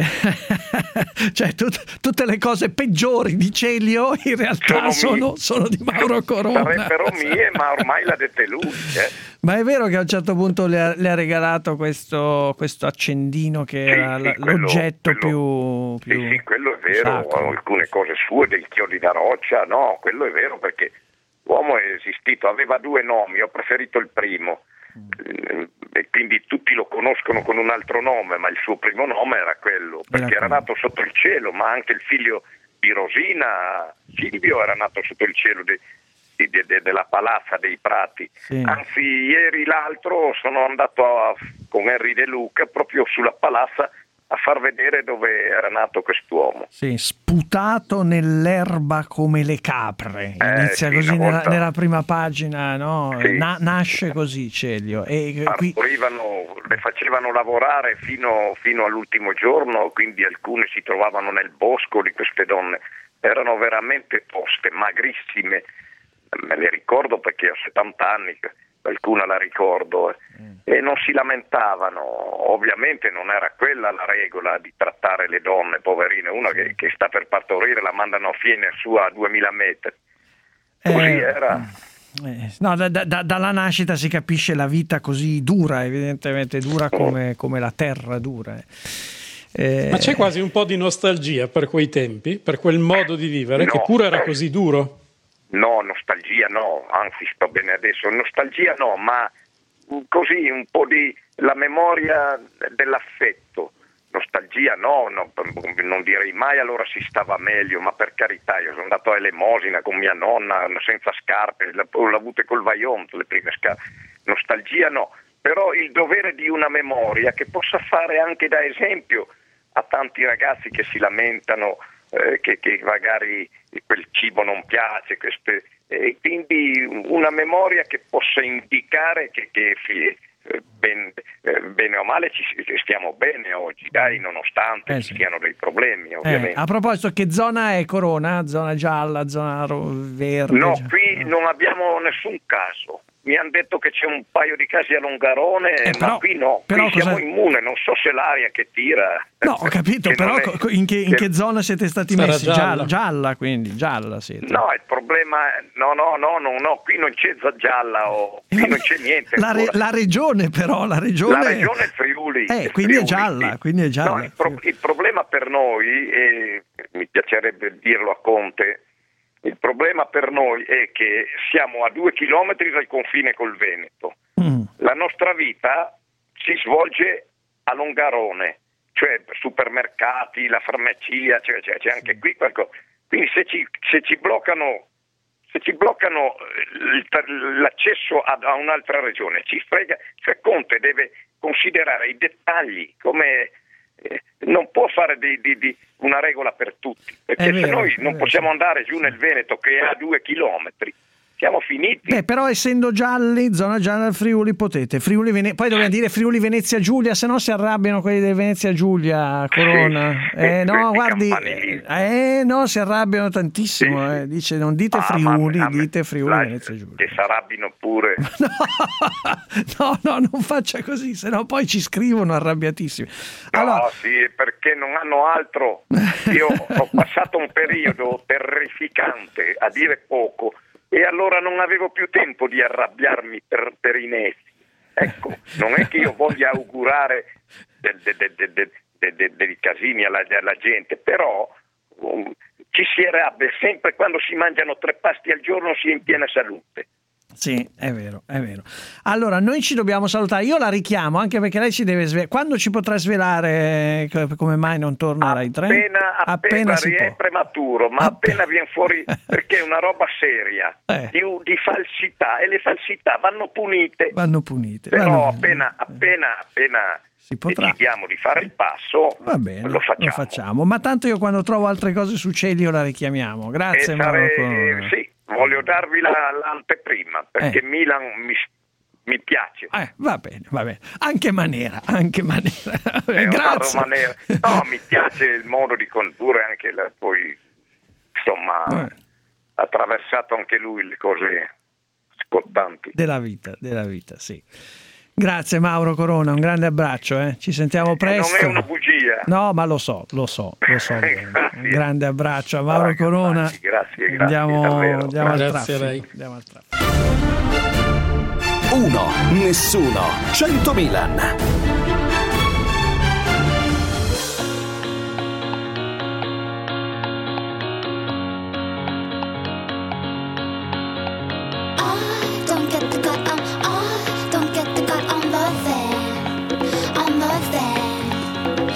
cioè tut- tutte le cose peggiori di Celio in realtà sono, Sono sono di Mauro Corona. Sarebbero mie, ma ormai l'ha dette lui. eh. Ma è vero che a un certo punto le ha, le ha regalato questo, questo accendino che era sì, l- quello- l'oggetto più, più... Sì, sì, quello è vero, sacro. alcune cose sue, dei chiodi da roccia, no, quello è vero perché l'uomo è esistito, aveva due nomi, ho preferito il primo, eh, e quindi tutti lo conoscono con un altro nome, ma il suo primo nome era quello, perché era nato sotto il cielo, ma anche il figlio di Rosina, Silvio, era nato sotto il cielo de- di- de- de- della Palazza dei Prati. Sì. Anzi, ieri l'altro sono andato a- con Henry De Luca proprio sulla Palazza a far vedere dove era nato quest'uomo. Sì, sputato nell'erba come le capre. Eh, Inizia sì, così una nella, volta- nella prima pagina, no? Sì. Na- nasce così Celio. E qui... Partorivano, le facevano lavorare fino, fino all'ultimo giorno, quindi alcune si trovavano nel bosco di queste donne. Erano veramente toste, magrissime. Me le ricordo perché ho settanta anni, qualcuna la ricordo, eh. E non si lamentavano. Ovviamente non era quella la regola di trattare le donne, poverine. Una che, che sta per partorire la mandano a Fiene su a duemila metri. Così Eh, era. Eh, no, da- da- da- dalla nascita si capisce la vita così dura, evidentemente dura come, come la terra dura. Eh, Ma c'è quasi un po' di nostalgia per quei tempi, per quel modo di vivere, No. che pure era così duro. No, nostalgia no, anzi sto bene adesso. Nostalgia no, ma così un po' di la memoria dell'affetto. Nostalgia no, no, non direi mai allora si stava meglio, ma per carità, io sono andato a Elemosina con mia nonna senza scarpe, l'ho avute col Vajont le prime scarpe. Nostalgia no, però il dovere di una memoria che possa fare anche da esempio a tanti ragazzi che si lamentano eh, che, che magari quel cibo non piace, queste, e quindi una memoria che possa indicare che, che fi- eh, ben, eh, bene o male ci stiamo bene oggi, dai, nonostante Eh ci sì. siano dei problemi eh, ovviamente. a proposito, che zona è Corona? Zona gialla, zona ro- verde? No, Gi- qui non abbiamo nessun caso. Mi hanno detto che c'è un paio di casi a Longarone, Eh, però- ma qui no, però qui siamo cosa- immuni, non so se l'aria che tira. No, ho capito, che però non è- co- co- in, che, in che zona siete stati Sarà messi? gialla. Gialla, gialla, quindi gialla siete. No, il problema è, no, no, no, no, no, qui non c'è za- gialla, o, qui non c'è niente. La, re- ancora. la regione però, la regione... La regione è Friuli. Eh, è quindi è Friuli, gialla, sì. quindi è No, gialla. il, pro- il problema per noi, e mi piacerebbe dirlo a Conte, il problema per noi è che siamo a due chilometri dal confine col Veneto. Mm. La nostra vita si svolge a Longarone, cioè supermercati, la farmacia, cioè, cioè, c'è anche qui qualcosa. Quindi se ci, se ci bloccano se ci bloccano eh, il- l'accesso a, a un'altra regione, ci frega, cioè Conte deve considerare i dettagli, come eh, non può fare di, di- di una regola per tutti, perché È se vero, noi è non vero, possiamo andare giù nel Veneto che è a due chilometri, siamo finiti. Beh, però essendo gialli, zona gialla del Friuli, potete. Friuli Vene- poi dobbiamo dire Friuli Venezia Giulia, se no si arrabbiano quelli del Venezia Giulia, Corona. Sì, eh, no, questi guardi, campanili. eh, no, si arrabbiano tantissimo. Eh. Dice, non dite Ah, Friuli, ma- a me- dite Friuli la- Venezia Giulia. Che si arrabbino pure. No, no, non faccia così, se no poi ci scrivono arrabbiatissimi. No, sì, perché non hanno altro. Io ho passato un periodo terrificante, a dire poco, e allora non avevo più tempo di arrabbiarmi per, per i nessi. Ecco, non è che io voglia augurare del- del- del- del- del- del- del- dei casini alla, alla gente, però um, ci si arrabbia sempre quando si mangiano tre pasti al giorno, si è in piena salute. Sì, è vero, è vero. Allora, noi ci dobbiamo salutare. Io la richiamo anche perché lei ci deve svelare. Quando ci potrà svelare eh, come mai non torna a Rai tre? Appena, appena, si è può. prematuro, ma appena viene fuori, perché è una roba seria, Eh. di, di falsità, e le falsità vanno punite. Vanno punite. Però vanno- appena, appena, appena potrà. decidiamo di fare il passo, Va bene, lo facciamo. lo facciamo. Ma tanto io quando trovo altre cose su Celio la richiamiamo. Grazie, E Mauro sare- Corona. sì, voglio darvi la, l'anteprima, perché Milan mi, mi piace. Eh, va bene, va bene. Anche Manera, anche Manera. È una Grazie. romanera. No, mi piace il modo di condurre, anche la, poi, insomma, Eh. ha attraversato anche lui le cose scottanti. Della vita, della vita, sì. Grazie Mauro Corona, un grande abbraccio, eh. Ci sentiamo presto. Non è una bugia. No, ma lo so, lo so, lo so. bene. Un grande abbraccio a Mauro Corona. Grazie, grazie, Andiamo, davvero. andiamo al Grazie a traffico. lei. Andiamo al traffico. Uno, nessuno, cento Milan. Don't get the gut on, I don't get the gut on the van, on the van.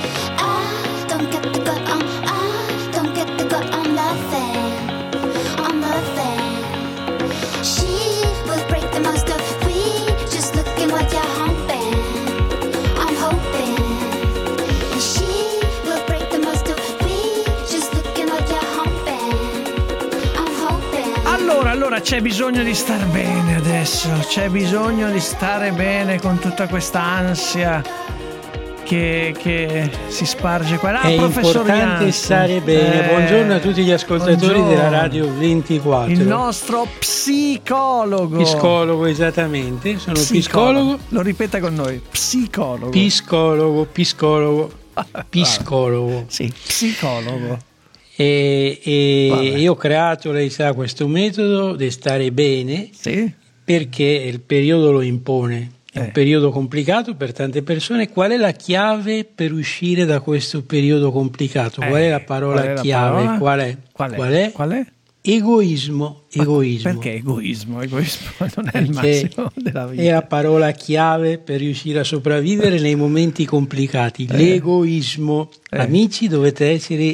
I don't get the gut on, I don't get the gut on the van, on the van. She will break the most of we, just looking what you're humping. I'm hoping. And she will break the most of we, just looking what you're humping. I'm hoping. Allora, allora c'è bisogno di star bene adesso, c'è bisogno di stare bene con tutta questa ansia che, che si sparge qua. Ah, È professor importante Jansen. stare bene. Eh, Buongiorno a tutti gli ascoltatori buongiorno. della Radio ventiquattro. Il nostro psicologo. Psicologo, esattamente. Sono psicologo. Lo ripeta con noi, psicologo. Psicologo, psicologo, psicologo. Sì, psicologo. E, e io ho creato, lei sa, questo metodo di stare bene perché il periodo lo impone. È un periodo complicato per tante persone. Qual è la chiave per uscire da questo periodo complicato? Qual è la parola qual è la chiave? parola? Qual è? Qual è? Qual è? Qual è? Egoismo. Egoismo. Perché egoismo? Egoismo non è il Perché massimo della vita. è la parola chiave per riuscire a sopravvivere nei momenti complicati. Eh. L'egoismo. Eh. Amici, dovete essere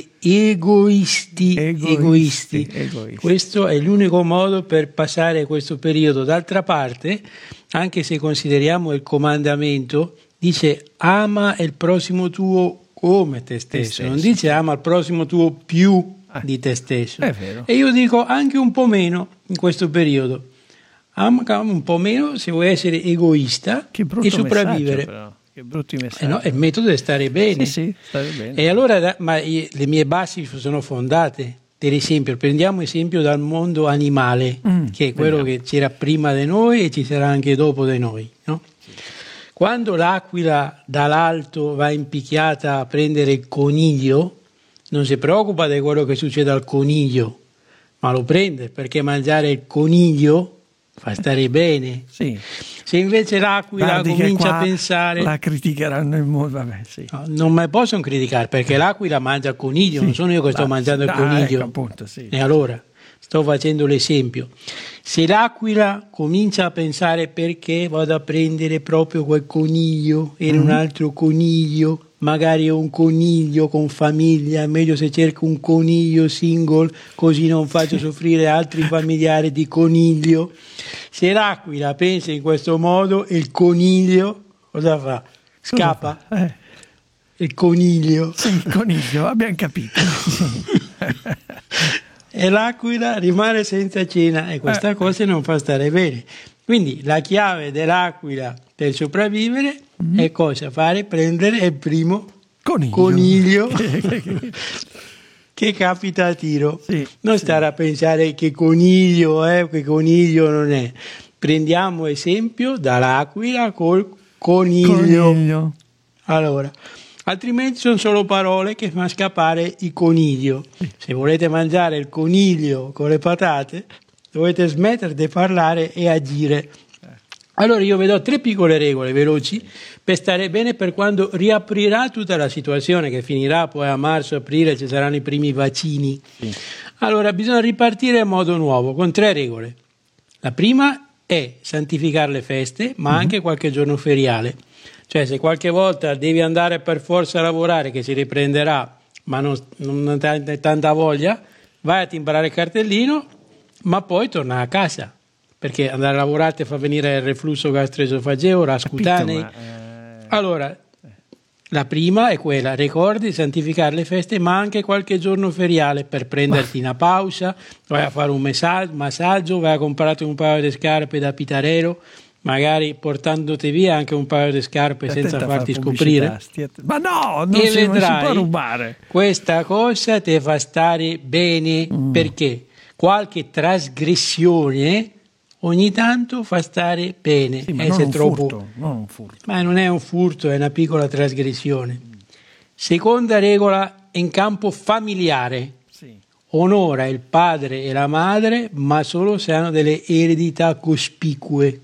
egoisti. Egoisti, Egoisti. egoisti. Questo è l'unico modo per passare questo periodo. D'altra parte, anche se consideriamo il comandamento, dice ama il prossimo tuo come te stesso, stesso. non dice ama il prossimo tuo più di te stesso. È vero. E io dico anche un po' meno in questo periodo. Ama un po' meno se vuoi essere egoista Che brutto e sopravvivere. messaggio, però. Che brutti messaggi. Eh no, è il metodo di stare bene. Sì, sì, stare bene. E allora, da- ma i- le mie basi sono fondate. Per esempio, prendiamo esempio dal mondo animale, Mm, che è quello vediamo. che c'era prima di noi e ci sarà anche dopo di noi. No? Quando l'aquila dall'alto va impicchiata a prendere il coniglio, non si preoccupa di quello che succede al coniglio, ma lo prende perché mangiare il coniglio fa stare bene. Sì. Se invece l'aquila Guardi che comincia qua a pensare... la criticheranno in modo, vabbè, sì. No, non mi possono criticare perché l'aquila mangia il coniglio, Sì. non sono io che sto Ah, mangiando il ah, coniglio. ecco, appunto, sì. E allora sto facendo l'esempio. Se l'aquila comincia a pensare perché vado a prendere proprio quel coniglio e non un Mhm. altro coniglio, magari è un coniglio con famiglia, è meglio se cerco un coniglio single così non faccio soffrire altri familiari di coniglio. Se l'aquila pensa in questo modo, il coniglio cosa fa? Scappa? Eh. Il coniglio. Sì, il coniglio, abbiamo capito. e l'aquila rimane senza cena e questa Eh. cosa non fa stare bene. Quindi la chiave dell'aquila per sopravvivere Mm. è cosa fare? Prendere il primo Coniglio. coniglio che capita a tiro. Non stare a pensare che coniglio è, che coniglio non è. Prendiamo esempio dall'aquila col coniglio. Coniglio. Allora, altrimenti sono solo parole che fanno scappare il coniglio. Se volete mangiare il coniglio con le patate, dovete smettere di parlare e agire. Allora io vedo tre piccole regole veloci per stare bene per quando riaprirà tutta la situazione, che finirà poi a marzo, aprile, ci saranno i primi vaccini. Allora bisogna ripartire in modo nuovo con tre regole. La prima è santificare le feste, ma Mm-hmm. anche qualche giorno feriale. Cioè se qualche volta devi andare per forza a lavorare, che si riprenderà, ma non, non hai tanta voglia, vai a timbrare il cartellino, ma poi torna a casa. Perché andare a lavorare ti fa venire il reflusso gastroesofageo, rascutanei. Capito, ma, eh, Allora, la prima è quella, ricordi santificare le feste, ma anche qualche giorno feriale per prenderti una pausa, vai a fare un messa- massaggio, vai a comprarti un paio di scarpe da pitarero, magari portandoti via anche un paio di scarpe Attenta senza a fare farti pubblicità, scoprire. stia att- Ma no, non E si, non si vedrai, può rubare. questa cosa ti fa stare bene, Mm. perché qualche trasgressione ogni tanto fa stare bene. Sì, ma eh, non se un troppo- furto, non un furto. Ma non è un furto, è una piccola trasgressione. Seconda regola in campo familiare. Onora il padre e la madre, ma solo se hanno delle eredità cospicue.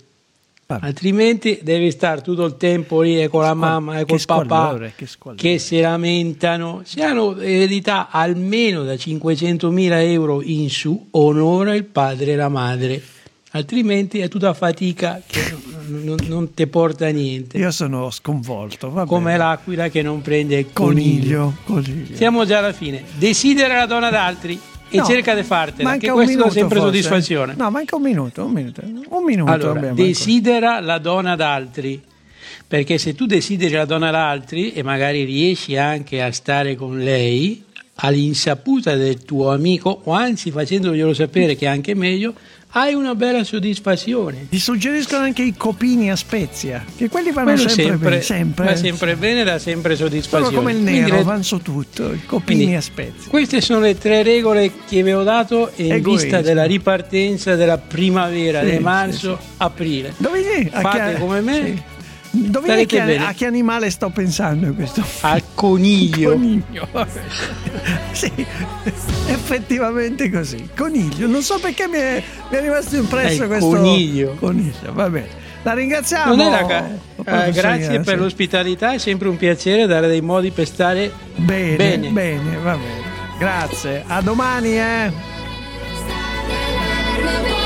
Altrimenti devi stare tutto il tempo lì e con la mamma e col papà squallore, che squallore. che si lamentano. Se hanno eredità almeno da cinquecentomila euro in su, onora il padre e la madre. Altrimenti è tutta fatica che non, non, non ti porta a niente. Io sono sconvolto. Va Come bene. l'aquila che non prende il coniglio. Coniglio, coniglio. Siamo già alla fine. Desidera la donna d'altri e No, cerca di fartela, manca che un questo dà minuto, sempre forse. soddisfazione. No, manca un minuto, un minuto. Un minuto Allora, abbiamo desidera la donna d'altri, perché se tu desideri la donna d'altri e magari riesci anche a stare con lei all'insaputa del tuo amico, o anzi facendoglielo sapere che è anche meglio, hai una bella soddisfazione. Ti suggeriscono anche i copini a Spezia, che quelli vanno Quello sempre, sempre, bene, sempre. va sempre bene, dà sempre soddisfazione. Solo come il Quindi nero, le- vanno su tutto, i copini Quindi, a Spezia. Queste sono le tre regole che vi ho dato in Egoismo. vista della ripartenza della primavera, Sì, di sì, marzo, aprile. Dove sì, a Fate chi- come me. sì. Dove Starete che, bene. a che animale sto pensando in questo? Al coniglio. Coniglio. Sì, effettivamente così. Coniglio. Non so perché mi è, mi è rimasto impresso Eh, questo coniglio. coniglio. Va bene. La ringraziamo. Non era ca- professor eh, grazie Ianzi. per l'ospitalità, è sempre un piacere dare dei modi per stare Bene, bene. bene, va bene. Grazie. A domani, eh.